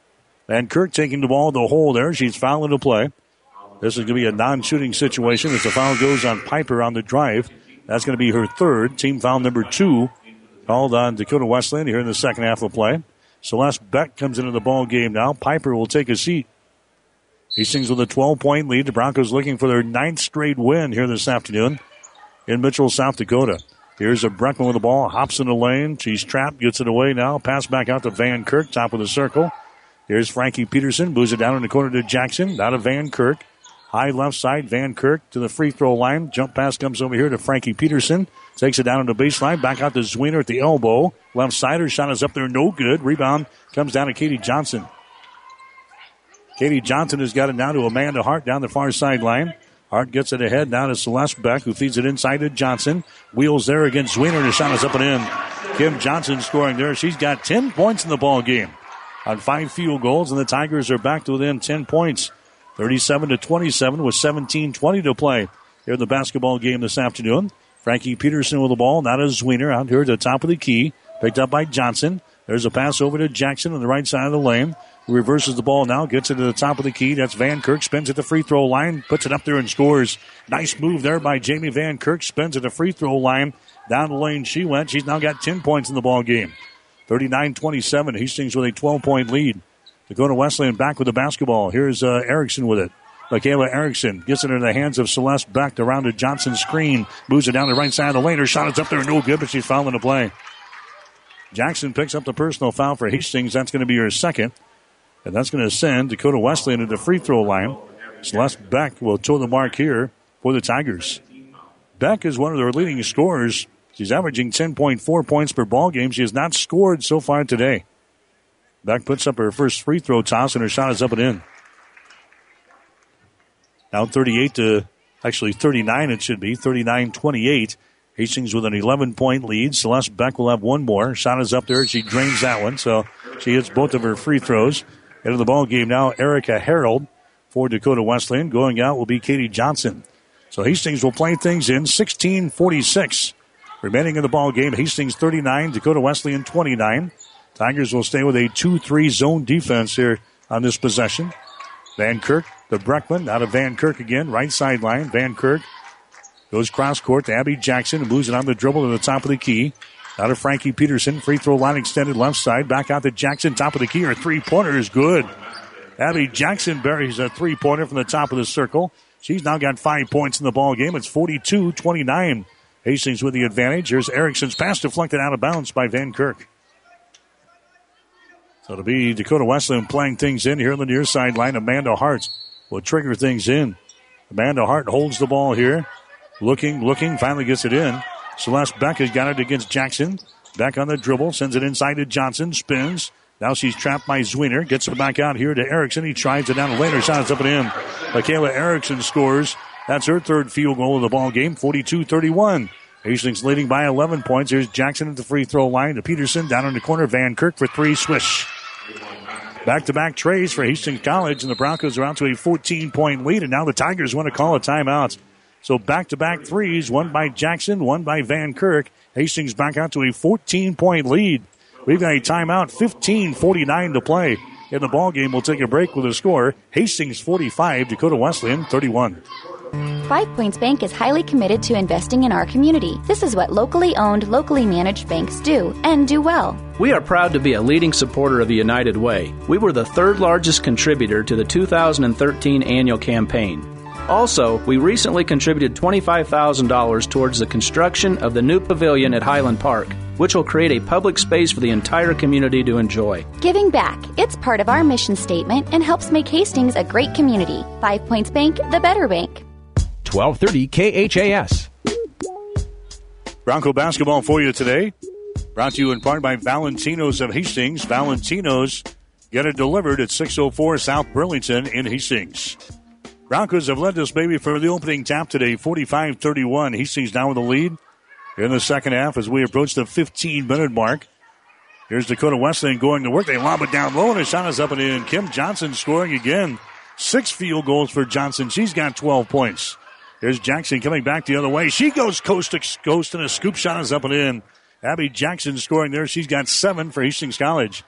Van Kirk taking the ball to the hole there. She's fouled in the play. This is going to be a non-shooting situation as the foul goes on Piper on the drive. That's going to be her 3rd. Team foul number 2 called on Dakota Wesleyan here in the second half of play. Celeste Beck comes into the ball game now. Piper will take a seat. Hastings with a 12-point lead. The Broncos looking for their 9th straight win here this afternoon in Mitchell, South Dakota. Here's a Breckman with the ball. Hops in the lane. She's trapped. Gets it away now. Pass back out to Van Kirk, top of the circle. Here's Frankie Peterson. Moves it down in the corner to Jackson. Out of Van Kirk. High left side. Van Kirk to the free throw line. Jump pass comes over here to Frankie Peterson. Takes it down on the baseline. Back out to Zwiener at the elbow. Left side. Her shot is up there. No good. Rebound comes down to Katie Johnson. Katie Johnson has got it now to Amanda Hart down the far sideline. Hart gets it ahead now to Celeste Beck, who feeds it inside to Johnson. Wheels there against Zwiener. The shot is up and in. Kim Johnson scoring there. She's got 10 points in the ball game on 5 field goals, and the Tigers are back to within 10 points. 37-27 with 17:20 to play here in the basketball game this afternoon. Frankie Peterson with the ball. Now to Zwiener out here at the top of the key. Picked up by Johnson. There's a pass over to Jackson on the right side of the lane. Reverses the ball now, gets it to the top of the key. That's Van Kirk, spins at the free throw line, puts it up there and scores. Nice move there by Jamie Van Kirk, spins at the free throw line. Down the lane she went. She's now got 10 points in the ball game. 39-27, Hastings with a 12-point lead. Dakota Wesleyan back with the basketball. Here's Erickson with it. Michaela Erickson gets it into the hands of Celeste Beck around to Johnson's screen. Moves it down the right side of the lane. Her shot is up there, no good, but she's fouling the play. Jackson picks up the personal foul for Hastings. That's going to be her 2nd. And that's going to send Dakota Wesleyan to the free throw line. Celeste Beck will toe the mark here for the Tigers. Beck is one of their leading scorers. She's averaging 10.4 points per ball game. She has not scored so far today. Beck puts up her first free throw toss, and her shot is up and in. Now 39 it should be, 39-28. Hastings with an 11-point lead. Celeste Beck will have one more. Shot is up there. She drains that one, so she hits both of her free throws. Into the ball game now, Erica Harold for Dakota Wesleyan. Going out will be Katie Johnson. So Hastings will play things in 16:46. Remaining in the ball game, Hastings 39, Dakota Wesleyan 29. Tigers will stay with a 2-3 zone defense here on this possession. Van Kirk to Breckman. Out of Van Kirk again. Right sideline. Van Kirk goes cross court to Abby Jackson and moves it on the dribble to the top of the key. Out of Frankie Peterson. Free throw line extended left side. Back out to Jackson. Top of the key. Her three-pointer is good. Abby Jackson buries a three-pointer from the top of the circle. She's now got 5 points in the ball game. It's 42-29. Hastings with the advantage. Here's Erickson's pass deflected out of bounds by Van Kirk. So it'll be Dakota Wesleyan playing things in here on the near sideline. Amanda Hart will trigger things in. Amanda Hart holds the ball here. Looking, finally gets it in. Celeste Beck has got it against Jackson. Beck on the dribble, sends it inside to Johnson, spins. Now she's trapped by Zwiener. Gets it back out here to Erickson. He tries it down the lane. Her shot is up and in. Michaela Erickson scores. That's her third field goal of the ball game, 42-31. Hastings leading by 11 points. Here's Jackson at the free throw line to Peterson. Down in the corner, Van Kirk for three. Swish. Back-to-back trays for Hastings College, and the Broncos are out to a 14-point lead, and now the Tigers want to call a timeout. So back-to-back threes, one by Jackson, one by Van Kirk. Hastings back out to a 14-point lead. We've got a timeout, 15:49 to play in the ballgame. We'll take a break with a score. Hastings 45, Dakota Wesleyan 31. 5 Points Bank is highly committed to investing in our community. This is what locally owned, locally managed banks do, and do well. We are proud to be a leading supporter of the United Way. We were the third largest contributor to the 2013 annual campaign. Also, we recently contributed $25,000 towards the construction of the new pavilion at Highland Park, which will create a public space for the entire community to enjoy. Giving back, it's part of our mission statement and helps make Hastings a great community. 5 Points Bank, the better bank. 1230 KHAS. Bronco basketball for you today. Brought to you in part by Valentino's of Hastings. Valentino's, get it delivered at 604 South Burlington in Hastings. Broncos have led this baby for the opening tap today, 45-31. Hastings now with the lead in the second half as we approach the 15-minute mark. Here's Dakota Wesleyan going to work. They lob it down low, and a shot is up and in. Kim Johnson scoring again. 6 field goals for Johnson. She's got 12 points. Here's Jackson coming back the other way. She goes coast to coast, and a scoop shot is up and in. Abby Jackson scoring there. She's got 7 for Hastings College.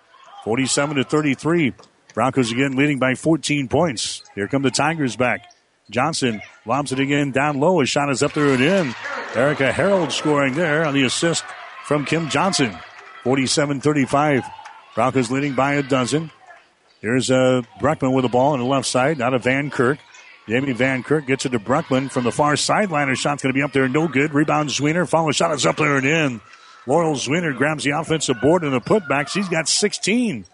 47-33. Broncos again leading by 14 points. Here come the Tigers back. Johnson lobs it again down low. His shot is up there and in. Erica Harold scoring there on the assist from Kim Johnson. 47-35. Broncos leading by a dozen. Here's Breckman with the ball on the left side. Out of Van Kirk. Jamie Van Kirk gets it to Breckman from the far sideline. Her shot's going to be up there. No good. Rebound Zwiener. Follow shot is up there and in. Laurel Zwiener grabs the offensive board and a putback. She's got 16.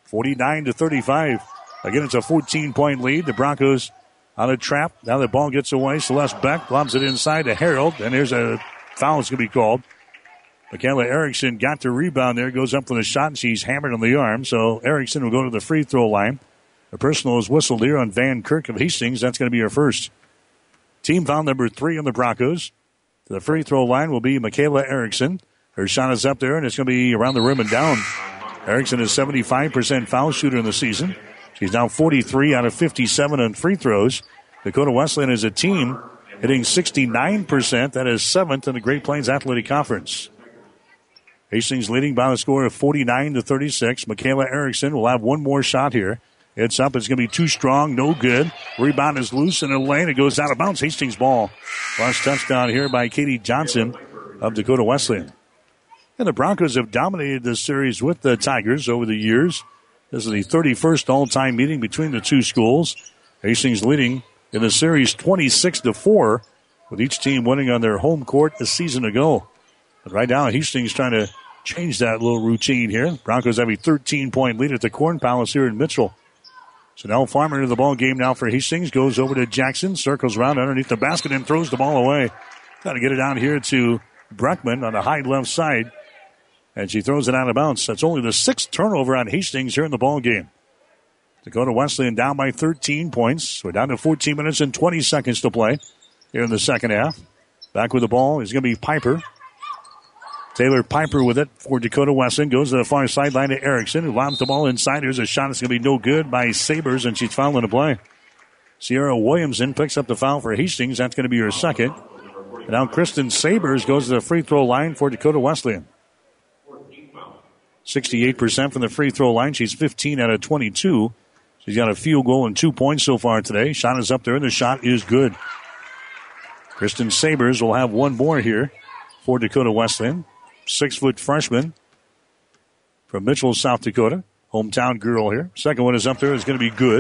49-35. Again, it's a 14-point lead. The Broncos on a trap. Now the ball gets away. Celeste Beck lobs it inside to Harold. And there's a foul that's going to be called. Michaela Erickson got the rebound there. Goes up for the shot, and she's hammered on the arm. So Erickson will go to the free throw line. The personal is whistled here on Van Kirk of Hastings. That's going to be her first. Team foul number 3 on the Broncos. The free throw line will be Michaela Erickson. Her shot is up there, and it's going to be around the rim and down. Erickson is 75% foul shooter in the season. She's now 43 out of 57 on free throws. Dakota Wesleyan is a team hitting 69%. That is 7th in the Great Plains Athletic Conference. Hastings leading by a score of 49-36. Michaela Erickson will have one more shot here. It's up. It's going to be too strong. No good. Rebound is loose in the lane. It goes out of bounds. Hastings ball. Last touchdown here by Katie Johnson of Dakota Wesleyan. And the Broncos have dominated this series with the Tigers over the years. This is the 31st all-time meeting between the two schools. Hastings leading in the series 26-4, with each team winning on their home court a season ago. But right now, Hastings trying to change that little routine here. Broncos have a 13-point lead at the Corn Palace here in Mitchell. Chanel Farmer into the ball game now for Hastings. Goes over to Jackson, circles around underneath the basket and throws the ball away. Got to get it out here to Bruckman on the high left side. And she throws it out of bounds. That's only the 6th turnover on Hastings here in the ball game. Dakota Wesleyan down by 13 points. We're down to 14 minutes and 20 seconds to play here in the second half. Back with the ball is going to be Piper. Taylor Piper with it for Dakota Wesleyan. Goes to the far sideline to Erickson, who lobs the ball inside. Here's a shot that's going to be no good by Sabres, and she's fouling the play. Sierra Williamson picks up the foul for Hastings. That's going to be her second. And now Kristen Sabres goes to the free throw line for Dakota Wesleyan. 68% from the free throw line. She's 15 out of 22. She's got a field goal and 2 points so far today. Shot is up there, and the shot is good. Kristen Sabres will have one more here for Dakota Wesleyan. 6-foot freshman from Mitchell, South Dakota. Hometown girl here. Second one is up there. It's going to be good.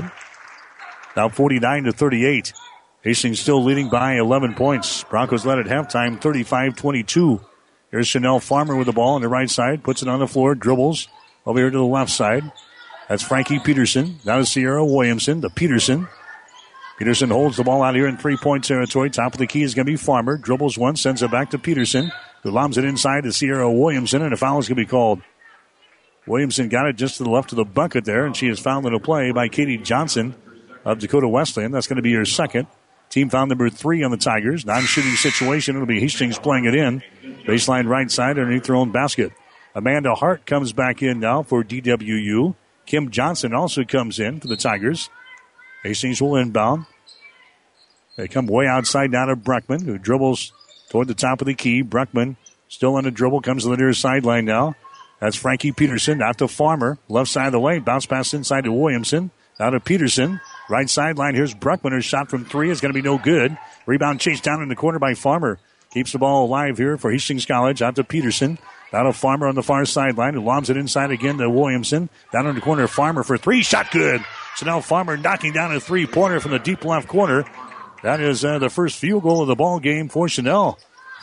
Now 49-38. Hastings still leading by 11 points. Broncos led at halftime 35-22. Here's Chanel Farmer with the ball on the right side. Puts it on the floor. Dribbles over here to the left side. That's Frankie Peterson. Now to Sierra Williamson. To Peterson. Peterson holds the ball out here in three-point territory. Top of the key is going to be Farmer. Dribbles once, sends it back to Peterson, who lobs it inside to Sierra Williamson, and a foul is going to be called. Williamson got it just to the left of the bucket there, and she is fouled in a play by Katie Johnson of Dakota Wesleyan. That's going to be her second. Team foul number 3 on the Tigers. Non-shooting situation. It'll be Hastings playing it in. Baseline right side underneath their own basket. Amanda Hart comes back in now for DWU. Kim Johnson also comes in for the Tigers. Hastings will inbound. They come way outside now to Bruckman, who dribbles toward the top of the key. Bruckman still on the dribble, comes to the near sideline now. That's Frankie Peterson, out to Farmer. Left side of the lane, bounce pass inside to Williamson. Now to Peterson. Right sideline, here's Bruckman. Her shot from 3 is going to be no good. Rebound chased down in the corner by Farmer. Keeps the ball alive here for Hastings College. Out to Peterson. Now to Farmer on the far sideline, who lobs it inside again to Williamson. Down in the corner, Farmer for 3. Shot good. So now Farmer knocking down a three-pointer from the deep left corner. That is the first field goal of the ball game for Chanel.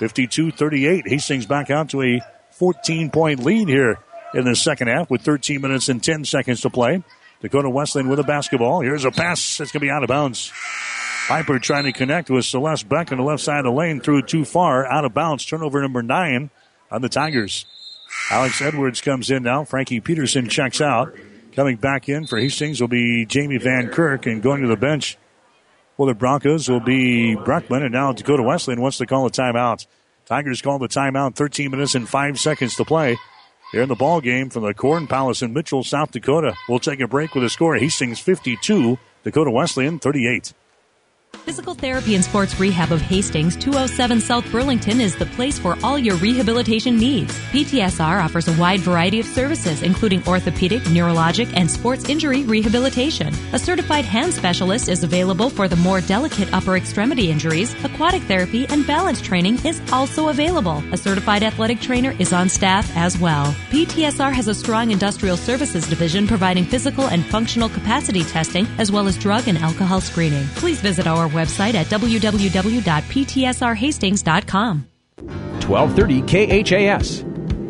52-38. Hastings back out to a 14-point lead here in the second half with 13 minutes and 10 seconds to play. Dakota Wesleyan with a basketball. Here's a pass. It's going to be out of bounds. Piper trying to connect with Celeste Beck on the left side of the lane. Threw it too far. Out of bounds. Turnover number 9 on the Tigers. Alex Edwards comes in now. Frankie Peterson checks out. Coming back in for Hastings will be Jamie Van Kirk, and going to the bench for the Broncos will be Bruckman, and now Dakota Wesleyan wants to call a timeout. Tigers call the timeout, 13 minutes and 5 seconds to play. Here in the ball game from the Corn Palace in Mitchell, South Dakota. We'll take a break with a score. Hastings 52, Dakota Wesleyan 38. Physical Therapy and Sports Rehab of Hastings, 207 South Burlington, is the place for all your rehabilitation needs. PTSR offers a wide variety of services, including orthopedic, neurologic, and sports injury rehabilitation. A certified hand specialist is available for the more delicate upper extremity injuries. Aquatic therapy and balance training is also available. A certified athletic trainer is on staff as well. PTSR has a strong industrial services division providing physical and functional capacity testing, as well as drug and alcohol screening. Please visit our website at www.ptsrhastings.com. 1230 KHAS.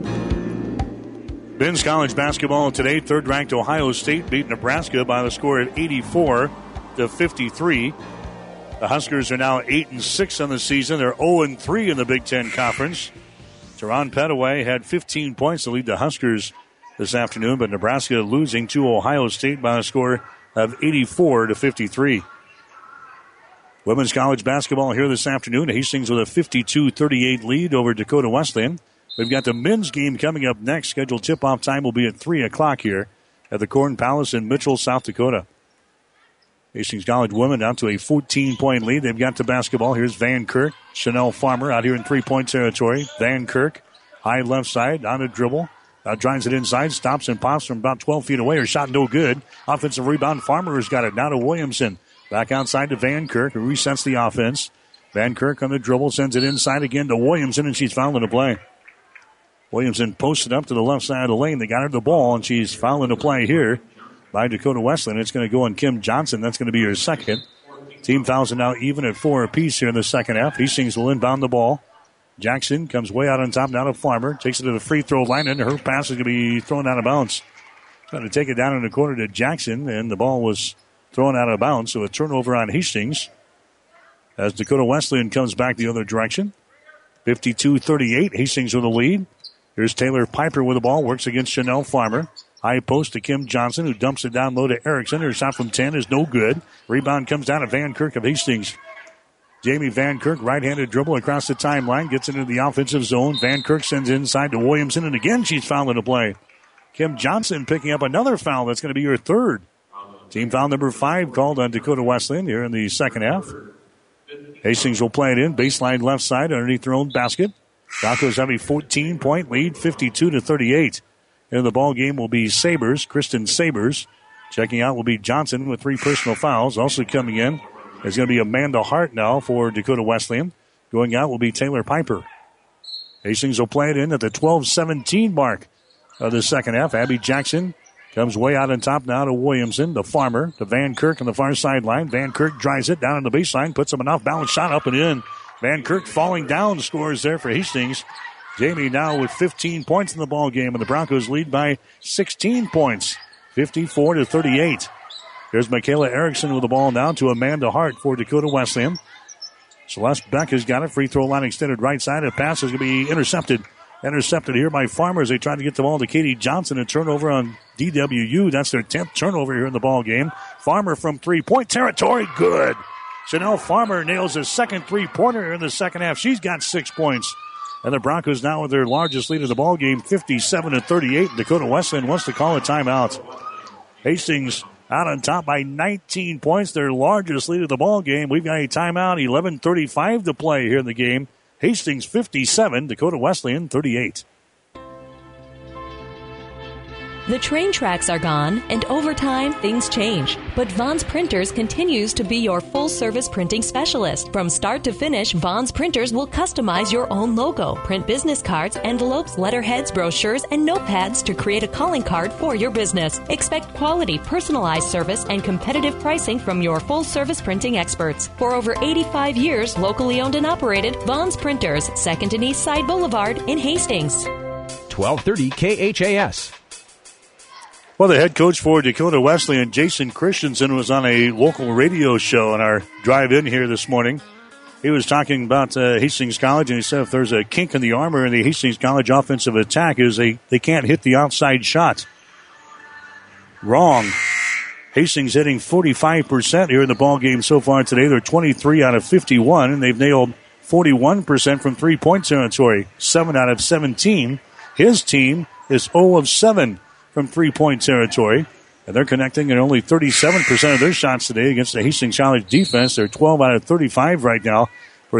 Men's college basketball today. Third-ranked Ohio State beat Nebraska by the score of 84-53. The Huskers are now 8-6 on the season. They're 0-3 in the Big Ten Conference. Teron Petaway had 15 points to lead the Huskers this afternoon, but Nebraska losing to Ohio State by a score of 84-53. Women's college basketball here this afternoon. Hastings with a 52-38 lead over Dakota Wesleyan. We've got the men's game coming up next. Scheduled tip-off time will be at 3 o'clock here at the Corn Palace in Mitchell, South Dakota. Hastings College women down to a 14-point lead. They've got the basketball. Here's Van Kirk. Chanel Farmer out here in three-point territory. Van Kirk, high left side, on a dribble. Drives it inside, stops and pops from about 12 feet away. Her shot no good. Offensive rebound. Farmer has got it. Now to Williamson. Back outside to Van Kirk, who resets the offense. Van Kirk on the dribble, sends it inside again to Williamson, and she's fouling the play. Williamson posted up to the left side of the lane. They got her the ball, and she's fouling the play here by Dakota Wesleyan. It's going to go on Kim Johnson. That's going to be her second. Team fouls are now even at 4 apiece here in the second half. Hastings will inbound the ball. Jackson comes way out on top now to Farmer. Takes it to the free throw line, and her pass is going to be thrown out of bounds. Trying to take it down in the corner to Jackson, and the ball was thrown out of bounds, so a turnover on Hastings as Dakota Wesleyan comes back the other direction. 52-38. Hastings with the lead. Here's Taylor Piper with the ball. Works against Chanel Farmer. High post to Kim Johnson, who dumps it down low to Erickson. Her shot from 10 is no good. Rebound comes down to Van Kirk of Hastings. Jamie Van Kirk, right-handed dribble across the timeline, gets into the offensive zone. Van Kirk sends inside to Williamson, and again she's fouling the play. Kim Johnson picking up another foul. That's going to be her third. Team foul number 5 called on Dakota Wesleyan here in the second half. Hastings will play it in. Baseline left side underneath their own basket. Broncos have a 14-point lead, 52-38. In the ball game will be Sabers, Kristen Sabers. Checking out will be Johnson with 3 personal fouls. Also coming in is going to be Amanda Hart now for Dakota Wesleyan. Going out will be Taylor Piper. Hastings will play it in at the 12-17 mark of the second half. Abby Jackson comes way out on top now to Williamson, the Farmer, to Van Kirk on the far sideline. Van Kirk drives it down on the baseline, puts him an off-balance shot up and in. Van Kirk falling down scores there for Hastings. Jamie now with 15 points in the ball game, and the Broncos lead by 16 points, 54-38. There's Michaela Erickson with the ball now to Amanda Hart for Dakota Wesleyan. Celeste Beck has got it. Free throw line extended right side. A pass is going to be intercepted. Intercepted here by Farmer as they try to get the ball to Katie Johnson. A turnover on DWU. That's their 10th turnover here in the ball game. Farmer from three-point territory. Good. Chanel Farmer nails his second three-pointer in the second half. She's got 6 points. And the Broncos now with their largest lead of the ball game, 57-38. Dakota Wesleyan wants to call a timeout. Hastings out on top by 19 points, their largest lead of the ball game. We've got a timeout, 11:35 to play here in the game. Hastings 57, Dakota Wesleyan 38. The train tracks are gone, and over time, things change. But Vaughn's Printers continues to be your full-service printing specialist. From start to finish, Vaughn's Printers will customize your own logo, print business cards, envelopes, letterheads, brochures, and notepads to create a calling card for your business. Expect quality, personalized service and competitive pricing from your full-service printing experts. For over 85 years, locally owned and operated, Vaughn's Printers, 2nd and East Side Boulevard in Hastings. 1230 KHAS. Well, the head coach for Dakota Wesleyan, Jason Christensen, was on a local radio show on our drive-in here this morning. He was talking about Hastings College, and he said if there's a kink in the armor in the Hastings College offensive attack is they can't hit the outside shot. Wrong. Hastings hitting 45% here in the ball game so far today. They're 23 out of 51, and they've nailed 41% from three-point territory, 7 out of 17. His team is 0 of 7 from three-point territory, and they're connecting at only 37% of their shots today against the Hastings College defense. They're 12 out of 35 right now for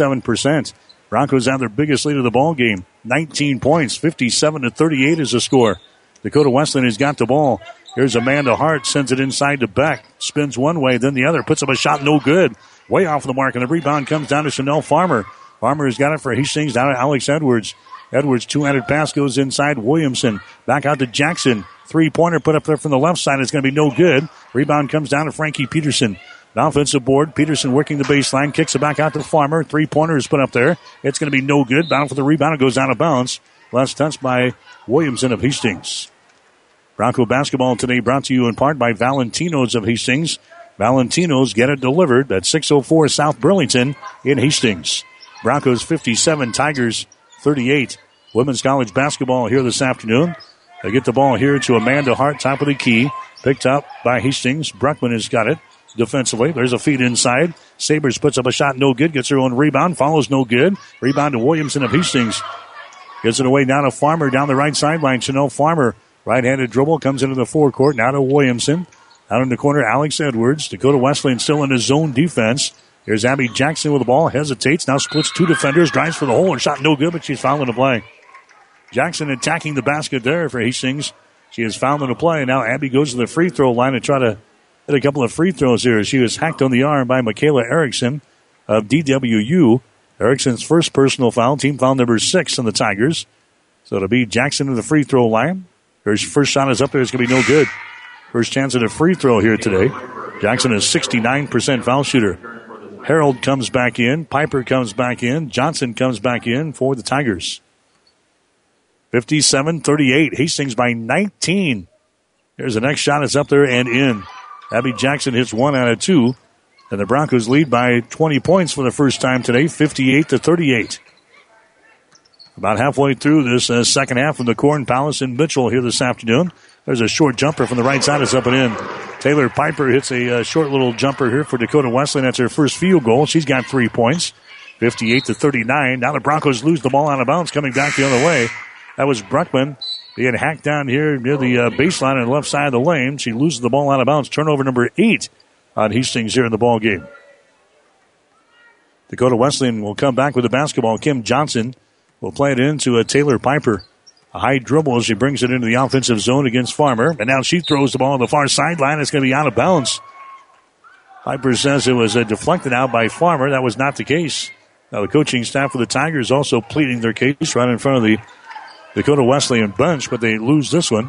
37%. Broncos have their biggest lead of the ball game, 19 points, 57-38 is the score. Dakota Wesleyan has got the ball. Here's Amanda Hart, sends it inside to Beck, spins one way, then the other, puts up a shot, no good. Way off the mark, and the rebound comes down to Chanel Farmer. Farmer has got it for Hastings, down to Alex Edwards. Edwards, two-handed pass goes inside. Williamson back out to Jackson. Three-pointer put up there from the left side. It's going to be no good. Rebound comes down to Frankie Peterson. The offensive board. Peterson working the baseline. Kicks it back out to Farmer. Three-pointer is put up there. It's going to be no good. Battle for the rebound. It goes out of bounds. Last touch by Williamson of Hastings. Bronco basketball today brought to you in part by Valentino's of Hastings. Valentino's get it delivered at 604 South Burlington in Hastings. Broncos 57, Tigers 38. Women's college basketball here this afternoon. They get the ball here to Amanda Hart, top of the key. Picked up by Hastings. Bruckman has got it defensively. There's a feed inside. Sabers puts up a shot, no good. Gets her own rebound. Follows, no good. Rebound to Williamson of Hastings. Gets it away now to Farmer down the right sideline. Chanel Farmer, right-handed dribble, comes into the forecourt. Now to Williamson. Out in the corner, Alex Edwards. Dakota Wesleyan still in his zone defense. Here's Abby Jackson with the ball. Hesitates. Now splits two defenders. Drives for the hole and shot no good, but she's fouling the play. Jackson attacking the basket there for Hastings. She has fouled in the play. Now Abby goes to the free throw line to try to hit a couple of free throws here. She was hacked on the arm by Michaela Erickson of DWU. Erickson's first personal foul. Team foul number 6 on the Tigers. So it'll be Jackson to the free throw line. Her first shot is up there. It's going to be no good. First chance at a free throw here today. Jackson is 69% foul shooter. Harold comes back in. Piper comes back in. Johnson comes back in for the Tigers. 57-38. Hastings by 19. Here's the next shot. It's up there and in. Abby Jackson hits 1 out of 2. And the Broncos lead by 20 points for the first time today, 58-38. About halfway through this second half from the Corn Palace in Mitchell here this afternoon. There's a short jumper from the right side. It's up and in. Taylor Piper hits a short little jumper here for Dakota Wesleyan. That's her first field goal. She's got 3 points. 58-39. Now the Broncos lose the ball out of bounds coming back the other way. That was Bruckman. He had hacked down here near the baseline on the left side of the lane. She loses the ball out of bounds. Turnover number 8 on Hastings here in the ball game. Dakota Wesleyan will come back with the basketball. Kim Johnson will play it into Taylor Piper. A high dribble as she brings it into the offensive zone against Farmer. And now she throws the ball on the far sideline. It's going to be out of bounds. Piper says it was deflected out by Farmer. That was not the case. Now the coaching staff for the Tigers also pleading their case right in front of the Dakota Wesleyan bench, but they lose this one.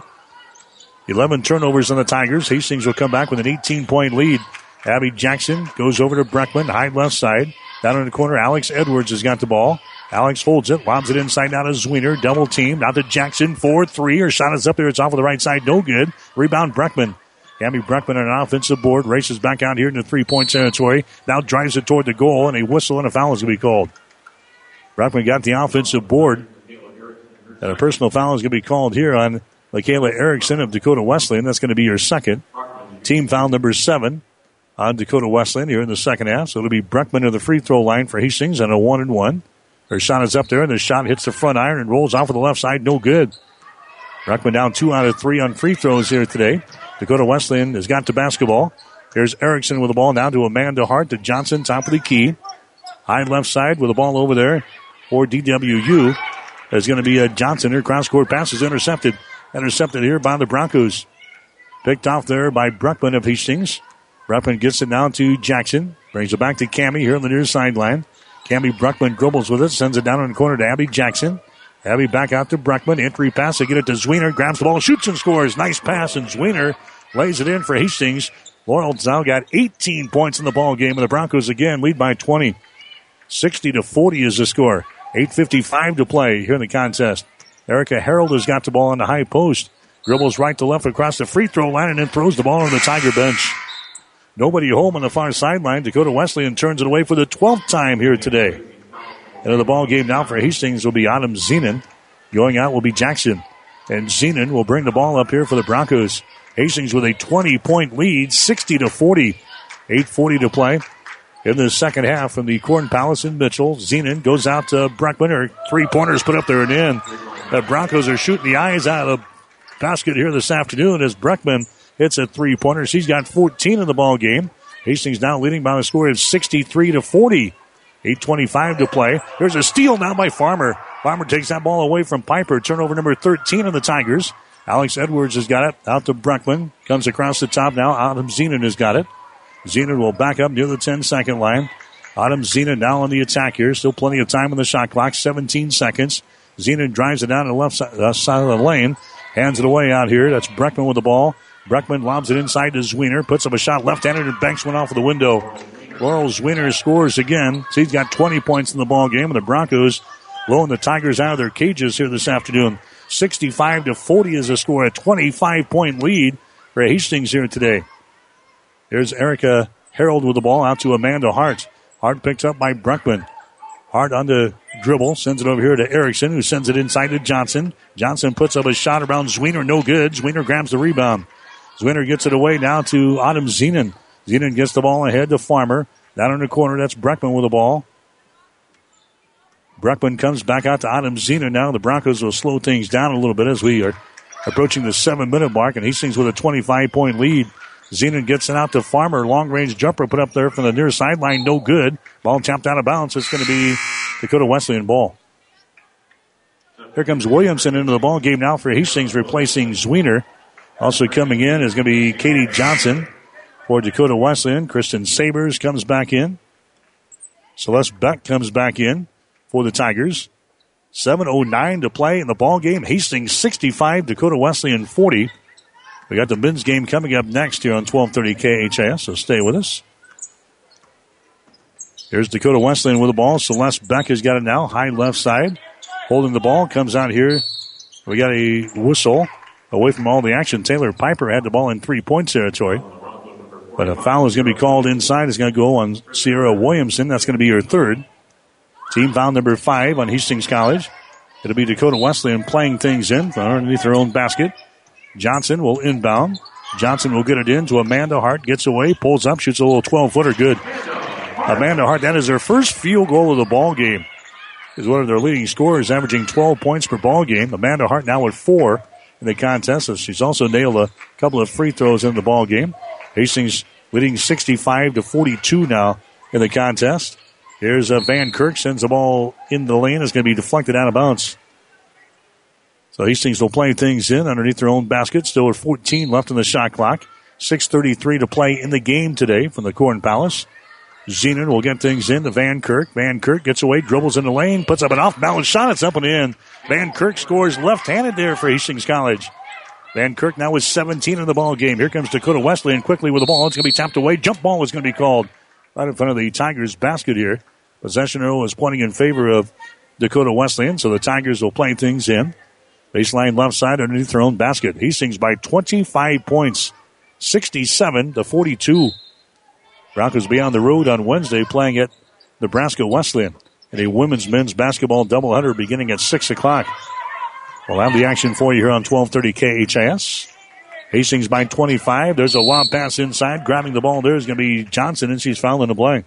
11 turnovers on the Tigers. Hastings will come back with an 18-point lead. Abby Jackson goes over to Breckman, high left side. Down in the corner, Alex Edwards has got the ball. Alex holds it, lobs it inside now to Zwiener. Double team. Now to Jackson. 4-3. Her shot is up there. It's off of the right side. No good. Rebound Breckman. Abby Breckman on an offensive board. Races back out here into 3-point territory. Now drives it toward the goal, and a whistle and a foul is going to be called. Breckman got the offensive board. And a personal foul is going to be called here on LaKayla Erickson of Dakota Wesleyan. That's going to be your second. Team foul number 7 on Dakota Wesleyan here in the second half. So it'll be Breckman to the free throw line for Hastings on a 1-and-1. Her shot is up there, and the shot hits the front iron and rolls off of the left side. No good. Breckman down 2 out of 3 on free throws here today. Dakota Wesleyan has got the basketball. Here's Erickson with the ball down to Amanda Hart to Johnson, top of the key. High left side with the ball over there for DWU. There's going to be Johnson. Her cross-court pass is intercepted. Intercepted here by the Broncos. Picked off there by Breckman of Hastings. Breckman gets it down to Jackson. Brings it back to Cammie here on the near sideline. Cammie Breckman dribbles with it. Sends it down in the corner to Abby Jackson. Abby back out to Breckman. Entry pass. They get it to Zwiener. Grabs the ball. Shoots and scores. Nice pass. And Zwiener lays it in for Hastings. Laurel's now got 18 points in the ball game. And the Broncos again lead by 20. 60-40 is the score. 8:55 to play here in the contest. Erica Harold has got the ball on the high post. Dribbles right to left across the free throw line and then throws the ball on the Tiger bench. Nobody home on the far sideline. Dakota Wesleyan turns it away for the 12th time here today. And the ball game now for Hastings will be Autumn Zenon. Going out will be Jackson. And Zenon will bring the ball up here for the Broncos. Hastings with a 20-point lead, 60-40. 8:40 to play. In the second half from the Corn Palace in Mitchell, Zenon goes out to Breckman. Her three-pointers put up there and in. The Broncos are shooting the eyes out of the basket here this afternoon as Breckman hits a three-pointer. She's got 14 in the ball game. Hastings now leading by a score of 63-40. 8:25 to play. There's a steal now by Farmer. Farmer takes that ball away from Piper. Turnover number 13 on the Tigers. Alex Edwards has got it out to Breckman. Comes across the top now. Autumn Zenon has got it. Zenon will back up near the 10-second line. Autumn Zenon now on the attack here. Still plenty of time on the shot clock. 17 seconds. Zenon drives it down to the left side of the lane. Hands it away out here. That's Breckman with the ball. Breckman lobs it inside to Zwiener. Puts up a shot left-handed and banks one off of the window. Laurel Zwiener scores again. She's got 20 points in the ball game. And the Broncos blowing the Tigers out of their cages here this afternoon. 65-40 is the score. A 25-point lead for Hastings here today. There's Erica Harold with the ball out to Amanda Hart. Hart picked up by Breckman. Hart on the dribble. Sends it over here to Erickson, who sends it inside to Johnson. Johnson puts up a shot around Zwiener. No good. Zwiener grabs the rebound. Zwiener gets it away now to Autumn Zenon. Zenon gets the ball ahead to Farmer. Down in the corner, that's Breckman with the ball. Breckman comes back out to Autumn Zenon now. The Broncos will slow things down a little bit as we are approaching the 7-minute mark, and Hastings with a 25-point lead. Zenon gets it out to Farmer. Long-range jumper put up there from the near sideline. No good. Ball tapped out of bounds. It's going to be Dakota Wesleyan ball. Here comes Williamson into the ball game now for Hastings, replacing Zwiener. Also coming in is going to be Katie Johnson for Dakota Wesleyan. Kristen Sabers comes back in. Celeste Beck comes back in for the Tigers. 7:09 to play in the ball game. Hastings 65, Dakota Wesleyan 40. We got the men's game coming up next here on 1230 KHAS, so stay with us. Here's Dakota Wesleyan with the ball. Celeste Beck has got it now, high left side. Holding the ball, comes out here. We got a whistle away from all the action. Taylor Piper had the ball in 3-point territory. But a foul is going to be called inside. It's going to go on Sierra Williamson. That's going to be her third. Team foul number 5 on Hastings College. It'll be Dakota Wesleyan playing things in from underneath their own basket. Johnson will inbound. Johnson will get it in to Amanda Hart. Gets away, pulls up, shoots a little 12-footer. Good. Amanda Hart, that is their first field goal of the ball game. Is one of their leading scorers, averaging 12 points per ball game. Amanda Hart now with 4 in the contest. So she's also nailed a couple of free throws in the ball game. Hastings leading 65-42 now in the contest. Here's Van Kirk, sends the ball in the lane. It's going to be deflected out of bounds. So Hastings will play things in underneath their own basket. Still with 14 left in the shot clock. 6:33 to play in the game today from the Corn Palace. Zenon will get things in to Van Kirk. Van Kirk gets away, dribbles in the lane, puts up an off-balance shot. It's up and in. Van Kirk scores left-handed there for Hastings College. Van Kirk now with 17 in the ball game. Here comes Dakota Wesleyan quickly with the ball. It's going to be tapped away. Jump ball is going to be called right in front of the Tigers basket here. Possession arrow is pointing in favor of Dakota Wesleyan, so the Tigers will play things in. Baseline left side underneath their own basket. Hastings by 25 points, 67-42. Broncos be on the road on Wednesday playing at Nebraska Wesleyan in a women's men's basketball doubleheader beginning at 6 o'clock. We'll have the action for you here on 1230 KHIS. Hastings by 25. There's a lob pass inside. Grabbing the ball there is going to be Johnson, and she's fouled in the play.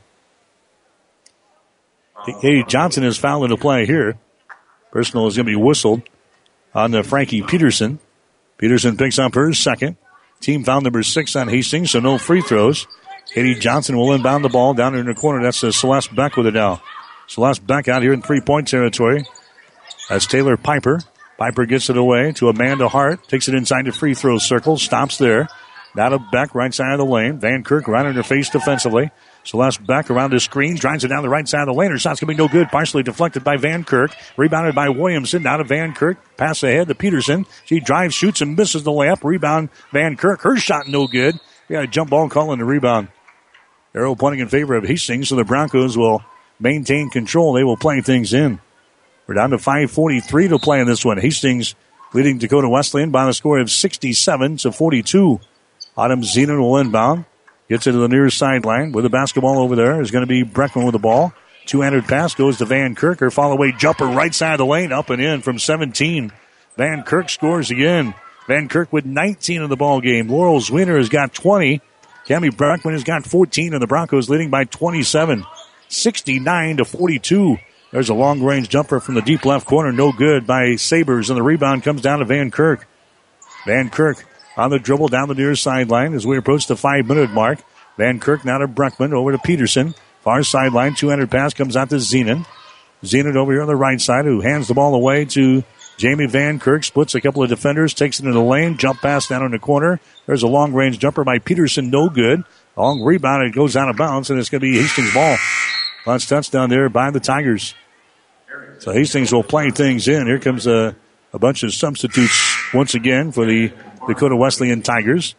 Johnson is fouled in the play here. Personal is going to be whistled on Frankie Peterson. Peterson picks up her second. Team foul number 6 on Hastings, so no free throws. Katie Johnson will inbound the ball down in the corner. That's Celeste Beck with it now. Celeste Beck out here in three-point territory. That's Taylor Piper. Piper gets it away to Amanda Hart. Takes it inside the free throw circle. Stops there. Now to Beck, right side of the lane. Van Kirk right in her face defensively. Celeste Beck around the screen. Drives it down the right side of the lane. Her shot's going to be no good. Partially deflected by Van Kirk. Rebounded by Williamson. Now to Van Kirk. Pass ahead to Peterson. She drives, shoots, and misses the layup. Rebound Van Kirk. Her shot no good. We got a jump ball call in the rebound. Arrow pointing in favor of Hastings, so the Broncos will maintain control. They will play things in. We're down to 5:43 to play in this one. Hastings leading Dakota Wesleyan by the score of 67-42. Autumn Zenon will inbound. Gets it to the near sideline with the basketball over there. Is going to be Breckman with the ball. Two-handed pass goes to Van Kirk. Her follow-away jumper right side of the lane, up and in from 17. Van Kirk scores again. Van Kirk with 19 in the ball game. Laurel Zwiener has got 20. Cami Breckman has got 14, and the Broncos leading by 27. 69-42. There's a long-range jumper from the deep left corner. No good by Sabres, and the rebound comes down to Van Kirk. Van Kirk on the dribble down the near sideline as we approach the 5-minute mark. Van Kirk now to Breckman, over to Peterson. Far sideline, two-handed pass comes out to Zenon. Zenon over here on the right side, who hands the ball away to Jamie Van Kirk. Splits a couple of defenders, takes it in the lane, jump pass down in the corner. There's a long-range jumper by Peterson, no good. Long rebound, it goes out of bounds, and it's going to be Hastings' ball. Last touchdown there by the Tigers. So Hastings will play things in. Here comes a bunch of substitutes once again for the Dakota Wesleyan Tigers.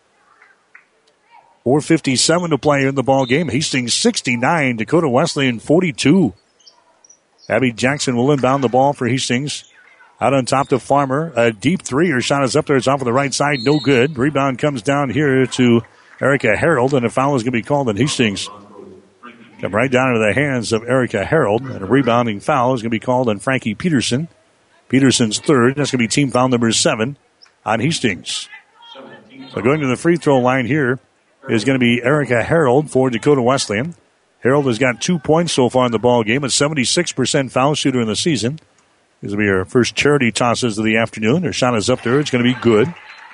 4:57 to play in the ball game. Hastings 69, Dakota Wesleyan 42. Abby Jackson will inbound the ball for Hastings. Out on top to Farmer. A deep three. Her shot is up there. It's off of the right side. No good. Rebound comes down here to Erica Harold, and a foul is going to be called on Hastings. Come right down into the hands of Erica Harold, and a rebounding foul is going to be called on Frankie Peterson. Peterson's third. That's going to be team foul number 7 on Hastings. So going to the free throw line here is going to be Erica Harold for Dakota Wesleyan. Harold has got 2 points so far in the ball game, a 76% foul shooter in the season. This will be her first charity tosses of the afternoon. Her shot is up there. It's going to be good.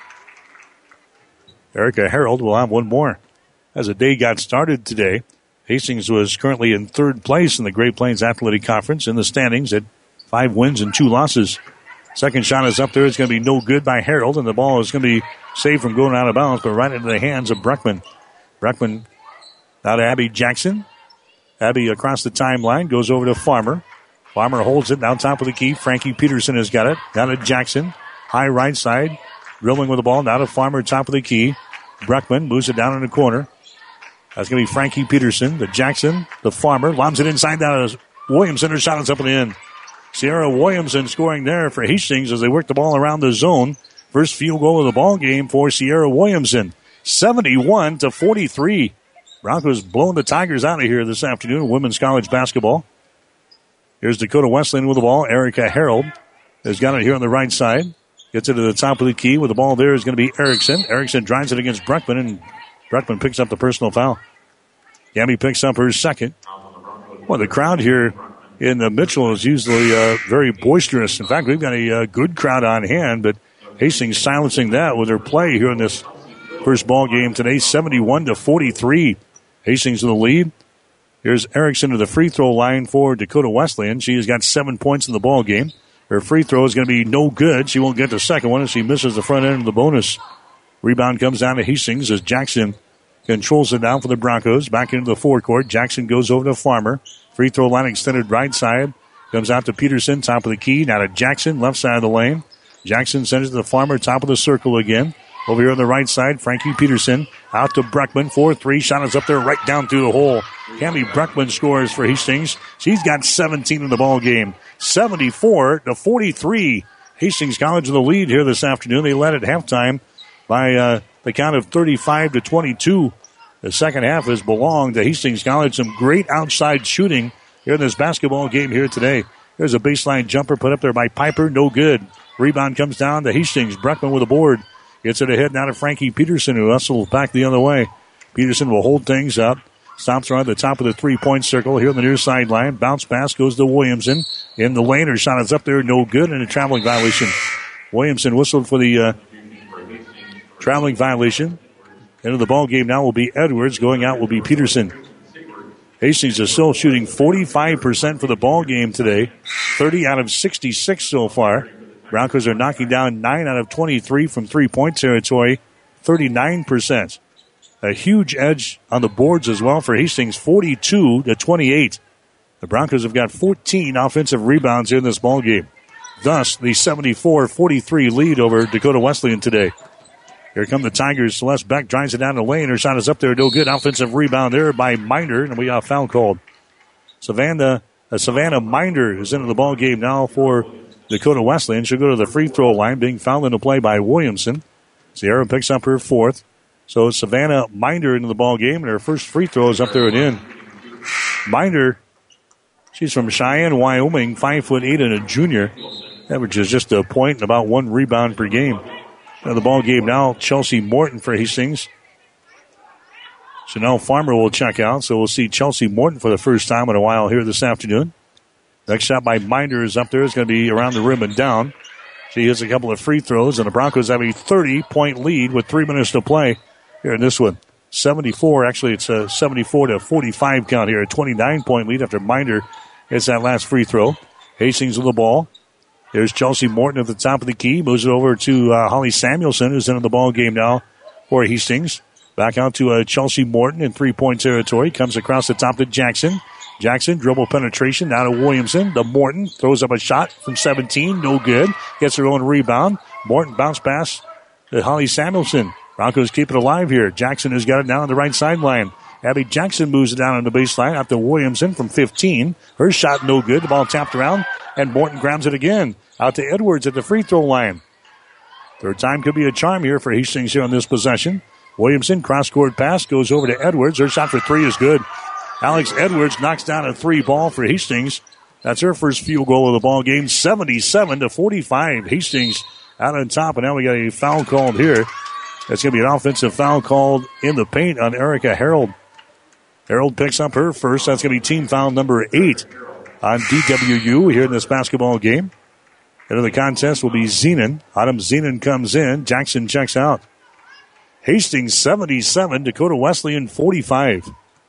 Erica Harold will have one more. As the day got started today, Hastings was currently in third place in the Great Plains Athletic Conference in the standings at 5 wins and 2 losses. Second shot is up there. It's going to be no good by Harold, and the ball is going to be saved from going out of bounds, but right into the hands of Breckman. Breckman now to Abby Jackson. Abby across the timeline goes over to Farmer. Farmer holds it down top of the key. Frankie Peterson has got it. Down to Jackson. High right side. Dribbling with the ball. Now to Farmer, top of the key. Breckman moves it down in the corner. That's going to be Frankie Peterson. The Jackson. The Farmer. Lobs it inside down to Williamson. Her shot is up and in. Sierra Williamson scoring there for Hastings as they work the ball around the zone. First field goal of the ball game for Sierra Williamson. 71-43. Broncos blowing the Tigers out of here this afternoon in women's college basketball. Here's Dakota Wesleyan with the ball. Erica Harold has got it here on the right side. Gets it to the top of the key. With the ball there is going to be Erickson. Erickson drives it against Bruckman, and Bruckman picks up the personal foul. Gabby picks up her second. Well, the crowd here in Mitchell is usually very boisterous. In fact, we've got a good crowd on hand, but Hastings silencing that with their play here in this first ball game today, 71-43. Hastings in the lead. Here's Erickson to the free throw line for Dakota Wesleyan. She has got 7 points in the ball game. Her free throw is going to be no good. She won't get the second one as she misses the front end of the bonus. Rebound comes down to Hastings as Jackson controls it down for the Broncos. Back into the forecourt. Jackson goes over to Farmer. Free throw line extended right side. Comes out to Peterson, top of the key. Now to Jackson, left side of the lane. Jackson sends it to the Farmer, top of the circle again. Over here on the right side, Frankie Peterson out to Bruckman. 4-3. Shot is up there right down through the hole. Cammie Bruckman scores for Hastings. She's got 17 in the ball game. 74-43. Hastings College in the lead here this afternoon. They led at halftime by the count of 35-22. The second half has belonged to Hastings College. Some great outside shooting here in this basketball game here today. There's a baseline jumper put up there by Piper. No good. Rebound comes down to Hastings. Bruckman with a board. Gets it ahead now to Frankie Peterson, who hustles back the other way. Peterson will hold things up. Stops right at the top of the three-point circle here on the near sideline. Bounce pass goes to Williamson. In the lane, her shot is up there. No good, and a traveling violation. Williamson whistled for the traveling violation. Into the ball game now will be Edwards. Going out will be Peterson. Hastings is still shooting 45% for the ball game today. 30 out of 66 so far. Broncos are knocking down 9 out of 23 from three-point territory. 39%. A huge edge on the boards as well for Hastings, 42-28. The Broncos have got 14 offensive rebounds here in this ball game. Thus, the 74-43 lead over Dakota Wesleyan today. Here come the Tigers. Celeste Beck drives it down the lane. Her shot is up there. No good. Offensive rebound there by Minder, and we got a foul called. Savannah Minder is into the ball game now for Dakota Wesleyan. She'll go to the free throw line, being fouled into play by Williamson. Sierra picks up her fourth. So Savannah Minder into the ball game, and her first free throw is up there and in. Minder, she's from Cheyenne, Wyoming, 5'8" and a junior. Averages just a point and about 1 rebound per game. Now the ball game now, Chelsea Morton for Hastings. Chanel Farmer will check out, so we'll see Chelsea Morton for the first time in a while here this afternoon. Next shot by Minder is up there. It's going to be around the rim and down. She hits a couple of free throws, and the Broncos have a 30-point lead with 3 minutes to play here in this one. 74, actually it's a 74-45 count here. A 29-point lead after Minder hits that last free throw. Hastings with the ball. There's Chelsea Morton at the top of the key. Moves it over to Holly Samuelson, who's into the ball game now for Hastings. Back out to Chelsea Morton in three-point territory. Comes across the top to Jackson. Jackson, dribble penetration, now to Williamson. The Morton throws up a shot from 17, no good. Gets her own rebound. Morton bounce pass to Holly Samuelson. Broncos keep it alive here. Jackson has got it now on the right sideline. Abby Jackson moves it down on the baseline out to Williamson from 15. Her shot no good. The ball tapped around, and Morton grabs it again. Out to Edwards at the free throw line. Third time could be a charm here for Hastings here on this possession. Williamson, cross-court pass, goes over to Edwards. Her shot for three is good. Alex Edwards knocks down a three ball for Hastings. That's her first field goal of the ball game, 77-45. Hastings out on top, and now we got a foul called here. That's going to be an offensive foul called in the paint on Erica Harold. Harold picks up her first. That's going to be team foul number 8 on DWU here in this basketball game. Into the contest will be Zenon. Autumn Zenon comes in. Jackson checks out. Hastings 77, Dakota Wesleyan 45.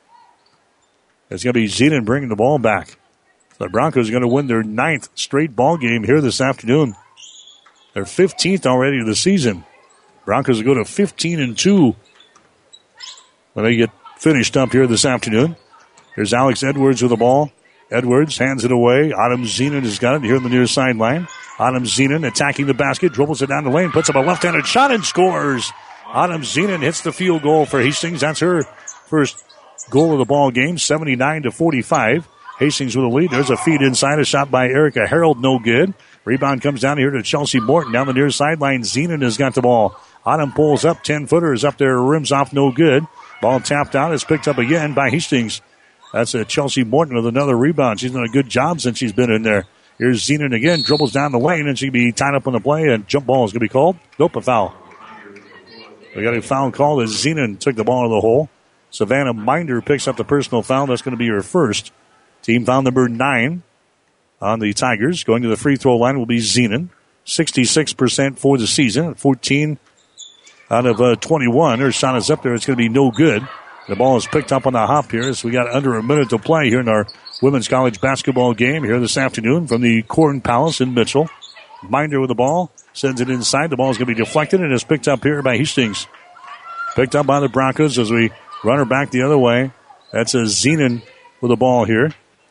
It's going to be Zenon bringing the ball back. The Broncos are going to win their 9th straight ball game here this afternoon. They're 15th already of the season. Broncos will go to 15-2 when they get finished up here this afternoon. Here's Alex Edwards with the ball. Edwards hands it away. Autumn Zenon has got it here on the near sideline. Autumn Zenon attacking the basket, dribbles it down the lane, puts up a left-handed shot and scores. Autumn Zenon hits the field goal for Hastings. That's her first goal of the ball game, 79-45. Hastings with a lead. There's a feed inside, a shot by Erica Harold, no good. Rebound comes down here to Chelsea Morton down the near sideline. Zenon has got the ball. Autumn pulls up, 10-footer is up there, rims off, no good. Ball tapped out, is picked up again by Hastings. That's Chelsea Morton with another rebound. She's done a good job since she's been in there. Here's Zenon again, dribbles down the lane, and she'll be tied up on the play, and jump ball is going to be called. Nope, a foul. We got a foul call as Zenon took the ball to the hole. Savannah Minder picks up the personal foul. That's going to be her first. Team foul number 9 on the Tigers. Going to the free throw line will be Zenon. 66% for the season. 14 out of 21. Her shot is up there. It's going to be no good. The ball is picked up on the hop here as we got under a minute to play here in our women's college basketball game here this afternoon from the Corn Palace in Mitchell. Minder with the ball. Sends it inside. The ball is going to be deflected and is picked up here by Hastings. Picked up by the Broncos as we run her back the other way. That's a Zenon with the ball here.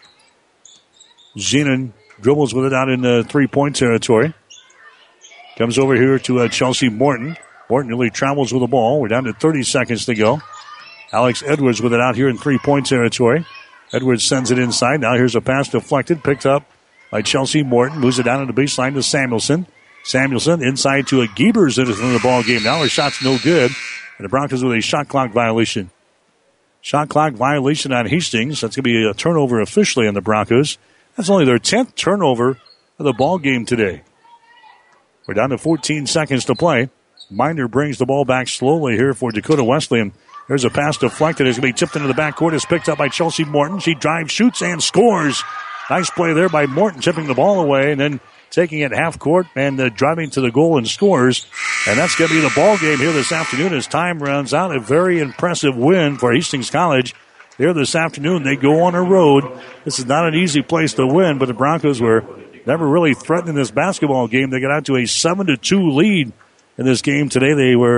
Zenon dribbles with it out in the three-point territory. Comes over here to Chelsea Morton. Morton really travels with the ball. We're down to 30 seconds to go. Alex Edwards with it out here in three-point territory. Edwards sends it inside. Now here's a pass deflected. Picked up by Chelsea Morton. Moves it down to the baseline to Samuelson. Samuelson inside to a Giebers in the ball game. Now her shot's no good. And the Broncos with a shot clock violation. Shot clock violation on Hastings. That's going to be a turnover officially on the Broncos. That's only their 10th turnover of the ball game today. We're down to 14 seconds to play. Minder brings the ball back slowly here for Dakota Wesleyan. There's a pass deflected. It's going to be tipped into the backcourt. It's picked up by Chelsea Morton. She drives, shoots, and scores. Nice play there by Morton, tipping the ball away and then taking it half court and driving to the goal and scores. And that's going to be the ball game here this afternoon as time runs out. A very impressive win for Hastings College here this afternoon. They go on a road. This is not an easy place to win, but the Broncos were never really threatening this basketball game. They got out to a 7-2 lead in this game today.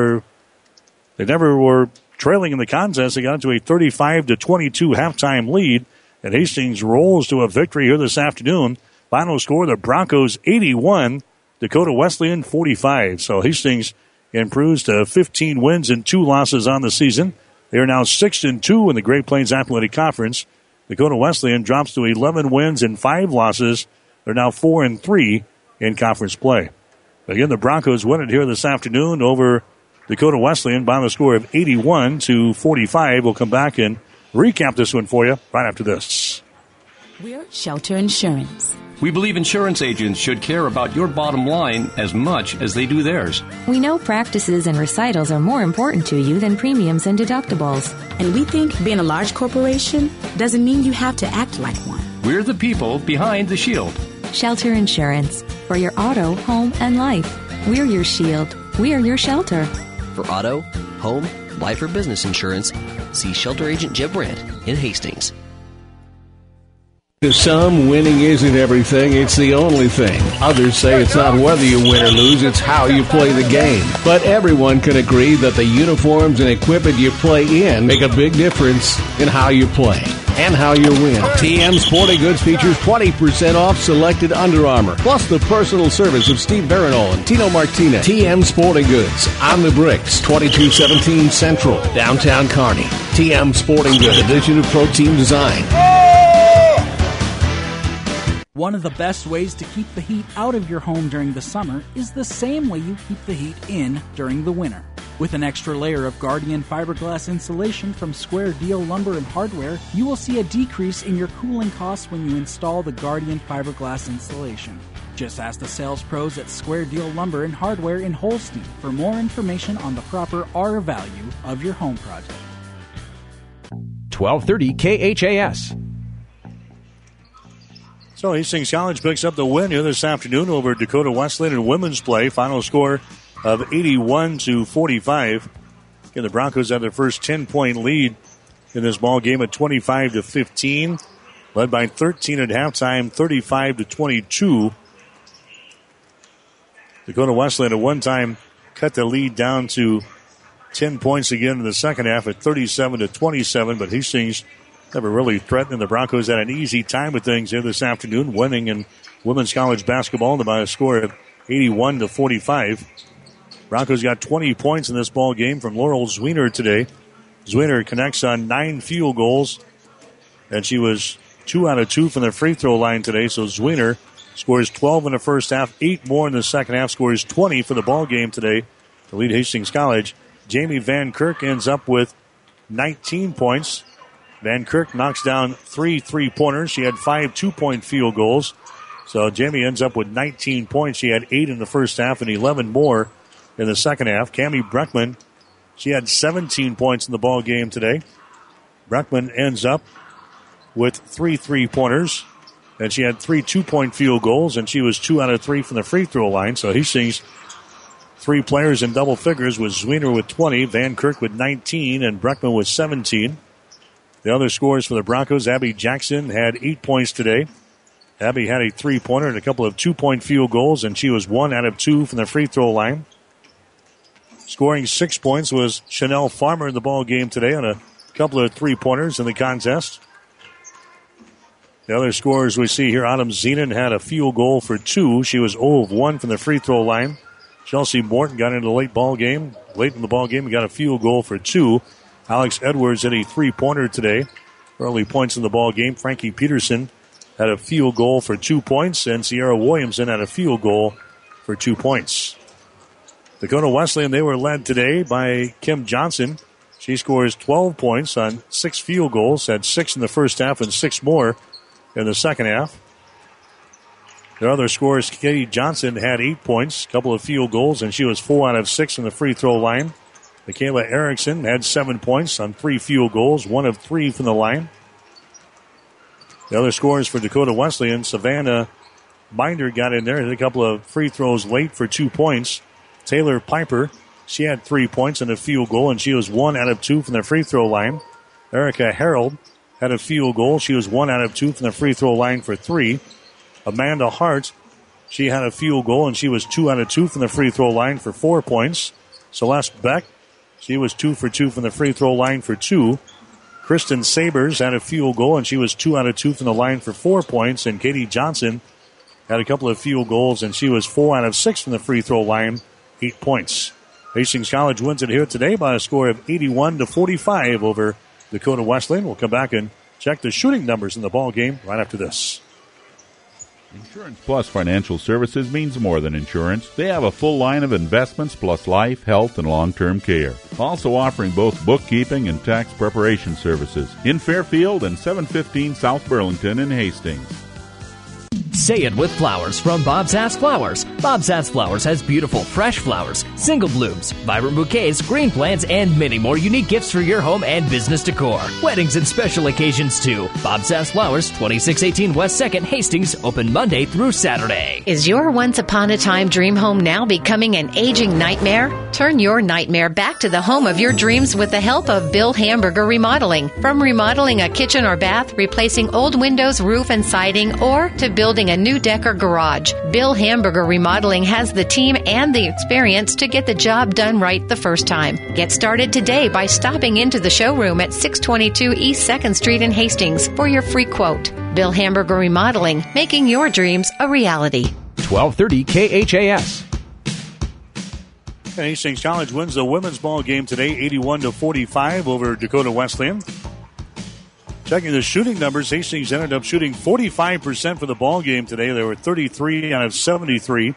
They never were trailing in the contest. They got into a 35-22 halftime lead, and Hastings rolls to a victory here this afternoon. Final score, the Broncos 81, Dakota Wesleyan 45. So Hastings improves to 15 wins and 2 losses on the season. They are now 6-2 in the Great Plains Athletic Conference. Dakota Wesleyan drops to 11 wins and 5 losses. They're now 4-3 in conference play. Again, the Broncos win it here this afternoon over Dakota Wesleyan by the score of 81-45. We'll come back and recap this one for you right after this. We're Shelter Insurance. We believe insurance agents should care about your bottom line as much as they do theirs. We know practices and recitals are more important to you than premiums and deductibles. And we think being a large corporation doesn't mean you have to act like one. We're the people behind the shield. Shelter Insurance. For your auto, home, and life. We're your shield. We're your shelter. For auto, home, life, or business insurance, see Shelter Agent Jeb Brandt in Hastings. To some, winning isn't everything, it's the only thing. Others say it's not whether you win or lose, it's how you play the game. But everyone can agree that the uniforms and equipment you play in make a big difference in how you play and how you win. TM Sporting Goods features 20% off selected Under Armour, plus the personal service of Steve Barinol and Tino Martinez. TM Sporting Goods, on the bricks, 2217 Central, downtown Kearney. TM Sporting Goods, division of Pro Team Design. One of the best ways to keep the heat out of your home during the summer is the same way you keep the heat in during the winter. With an extra layer of Guardian fiberglass insulation from Square Deal Lumber and Hardware, you will see a decrease in your cooling costs when you install the Guardian fiberglass insulation. Just ask the sales pros at Square Deal Lumber and Hardware in Holstein for more information on the proper R value of your home project. 1230 KHAS. So Hastings College picks up the win here this afternoon over Dakota Wesleyan in women's play. Final score of 81-45. Again, the Broncos had their first 10-point lead in this ball game at 25-15, led by 13 at halftime, 35-22. Dakota Wesleyan at one time cut the lead down to 10 points again in the second half at 37-27, but Hastings never really threatened. The Broncos had an easy time with things here this afternoon, winning in women's college basketball by a score of 81-45. Broncos got 20 points in this ball game from Laurel Zwiener today. Zwiener connects on 9 field goals, and she was 2 out of 2 from the free throw line today. So Zwiener scores 12 in the first half, 8 more in the second half, scores 20 for the ball game today to lead Hastings College. Jamie Van Kirk ends up with 19 points. Van Kirk knocks down 3 3-pointers. She had 5 2-point field goals. So Jamie ends up with 19 points. She had 8 in the first half and 11 more in the second half. Cammie Breckman, she had 17 points in the ball game today. Breckman ends up with 3 3-pointers. And she had 3 2-point field goals, and she was 2 out of 3 from the free throw line. So Hastings, 3 players in double figures, with Zwiener with 20, Van Kirk with 19, and Breckman with 17. The other scores for the Broncos, Abby Jackson had 8 points today. Abby had a 3-pointer and a couple of 2-point field goals, and she was 1 out of 2 from the free throw line. Scoring 6 points was Chanel Farmer in the ball game today on a couple of 3-pointers in the contest. The other scorers we see here, Autumn Zenon had a field goal for 2. She was 0 of 1 from the free throw line. Chelsea Morton got into the late in the ball game and got a field goal for 2. Alex Edwards had a 3-pointer today. Early points in the ball game. Frankie Peterson had a field goal for 2 points, and Sierra Williamson had a field goal for 2 points. Dakota Wesleyan, they were led today by Kim Johnson. She scores 12 points on 6 field goals, had 6 in the first half and 6 more in the second half. Their other scorers, Katie Johnson had 8 points, a couple of field goals, and she was 4 out of 6 in the free throw line. Michaela Erickson had 7 points on 3 field goals, 1 of 3 from the line. The other scorers for Dakota Wesleyan, Savannah Binder got in there, hit a couple of free throws late for 2 points. Taylor Piper, she had 3 points and a field goal, and she was 1 out of 2 from the free throw line. Erica Harold had a field goal. She was 1 out of 2 from the free throw line for 3. Amanda Hart, she had a field goal, and she was 2 out of 2 from the free throw line for 4 points. Celeste Beck, she was 2 for 2 from the free throw line for 2. Kristen Sabers had a field goal, and she was 2 out of 2 from the line for 4 points. And Katie Johnson had a couple of field goals, and she was 4 out of 6 from the free throw line, 8 points. Hastings College wins it here today by a score of 81-45 over Dakota Wesleyan. We'll come back and check the shooting numbers in the ball game right after this. Insurance Plus Financial Services means more than insurance. They have a full line of investments plus life, health, and long-term care. Also offering both bookkeeping and tax preparation services in Fairfield and 715 South Burlington in Hastings. Say it with flowers from Bob Sass Flowers. Bob Sass Flowers has beautiful fresh flowers, single blooms, vibrant bouquets, green plants, and many more unique gifts for your home and business decor. Weddings and special occasions too. Bob Sass Flowers, 2618 West 2nd, Hastings, open Monday through Saturday. Is your once upon a time dream home now becoming an aging nightmare? Turn your nightmare back to the home of your dreams with the help of Bill Hamburger Remodeling. From remodeling a kitchen or bath, replacing old windows, roof, and siding, or to building a new deck or garage, Bill Hamburger Remodeling has the team and the experience to get the job done right the first time. Get started today by stopping into the showroom at 622 East 2nd Street in Hastings for your free quote. Bill Hamburger Remodeling, making your dreams a reality. 1230 KHAS. Hastings College wins the women's ball game today, 81-45 over Dakota Wesleyan. Checking the shooting numbers, Hastings ended up shooting 45% for the ball game today. They were 33 out of 73,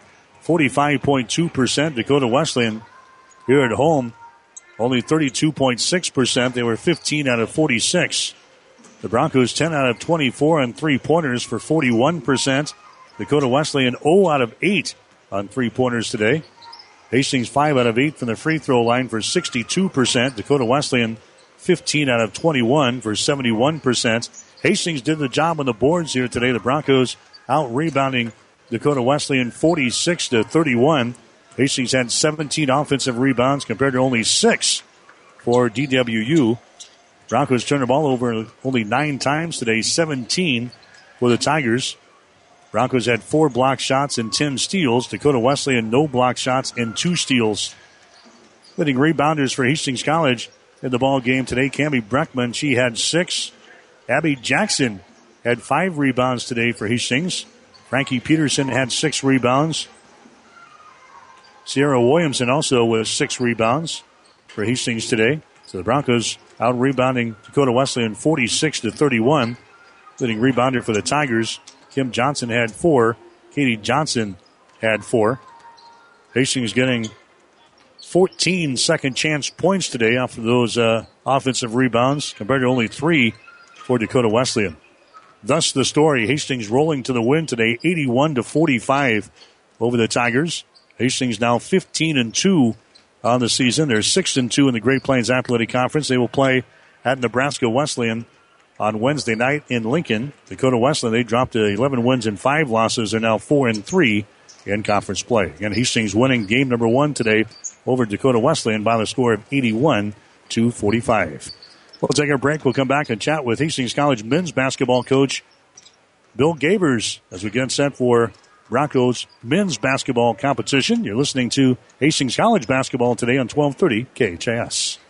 45.2%. Dakota Wesleyan here at home, only 32.6%. They were 15 out of 46. The Broncos 10 out of 24 on 3-pointers for 41%. Dakota Wesleyan 0 out of 8 on 3-pointers today. Hastings 5 out of 8 from the free throw line for 62%. Dakota Wesleyan 15 out of 21 for 71%. Hastings did the job on the boards here today. The Broncos out-rebounding Dakota Wesleyan 46-31. Hastings had 17 offensive rebounds compared to only 6 for DWU. Broncos turned the ball over only 9 times today, 17 for the Tigers. Broncos had 4 block shots and 10 steals. Dakota Wesleyan, no block shots and 2 steals. Leading rebounders for Hastings College in the ball game today, Cammie Breckman, she had 6. Abby Jackson had 5 rebounds today for Hastings. Frankie Peterson had 6 rebounds. Sierra Williamson also with 6 rebounds for Hastings today. So the Broncos out-rebounding Dakota Wesleyan 46-31. Leading rebounder for the Tigers, Kim Johnson had 4. Katie Johnson had 4. Hastings getting 14 second chance points today off of those offensive rebounds compared to only 3 for Dakota Wesleyan. Thus the story. Hastings rolling to the win today, 81-45 over the Tigers. Hastings now 15-2 on the season. They're 6-2 in the Great Plains Athletic Conference. They will play at Nebraska Wesleyan on Wednesday night in Lincoln. Dakota Wesleyan, they dropped to 11 wins and 5 losses. They're now 4-3 in conference play. Again, Hastings winning game number 1 today over Dakota Wesleyan by the score of 81-45. We'll take our break. We'll come back and chat with Hastings College men's basketball coach Bill Gabers as we get set for Broncos men's basketball competition. You're listening to Hastings College basketball today on 1230 KHAS.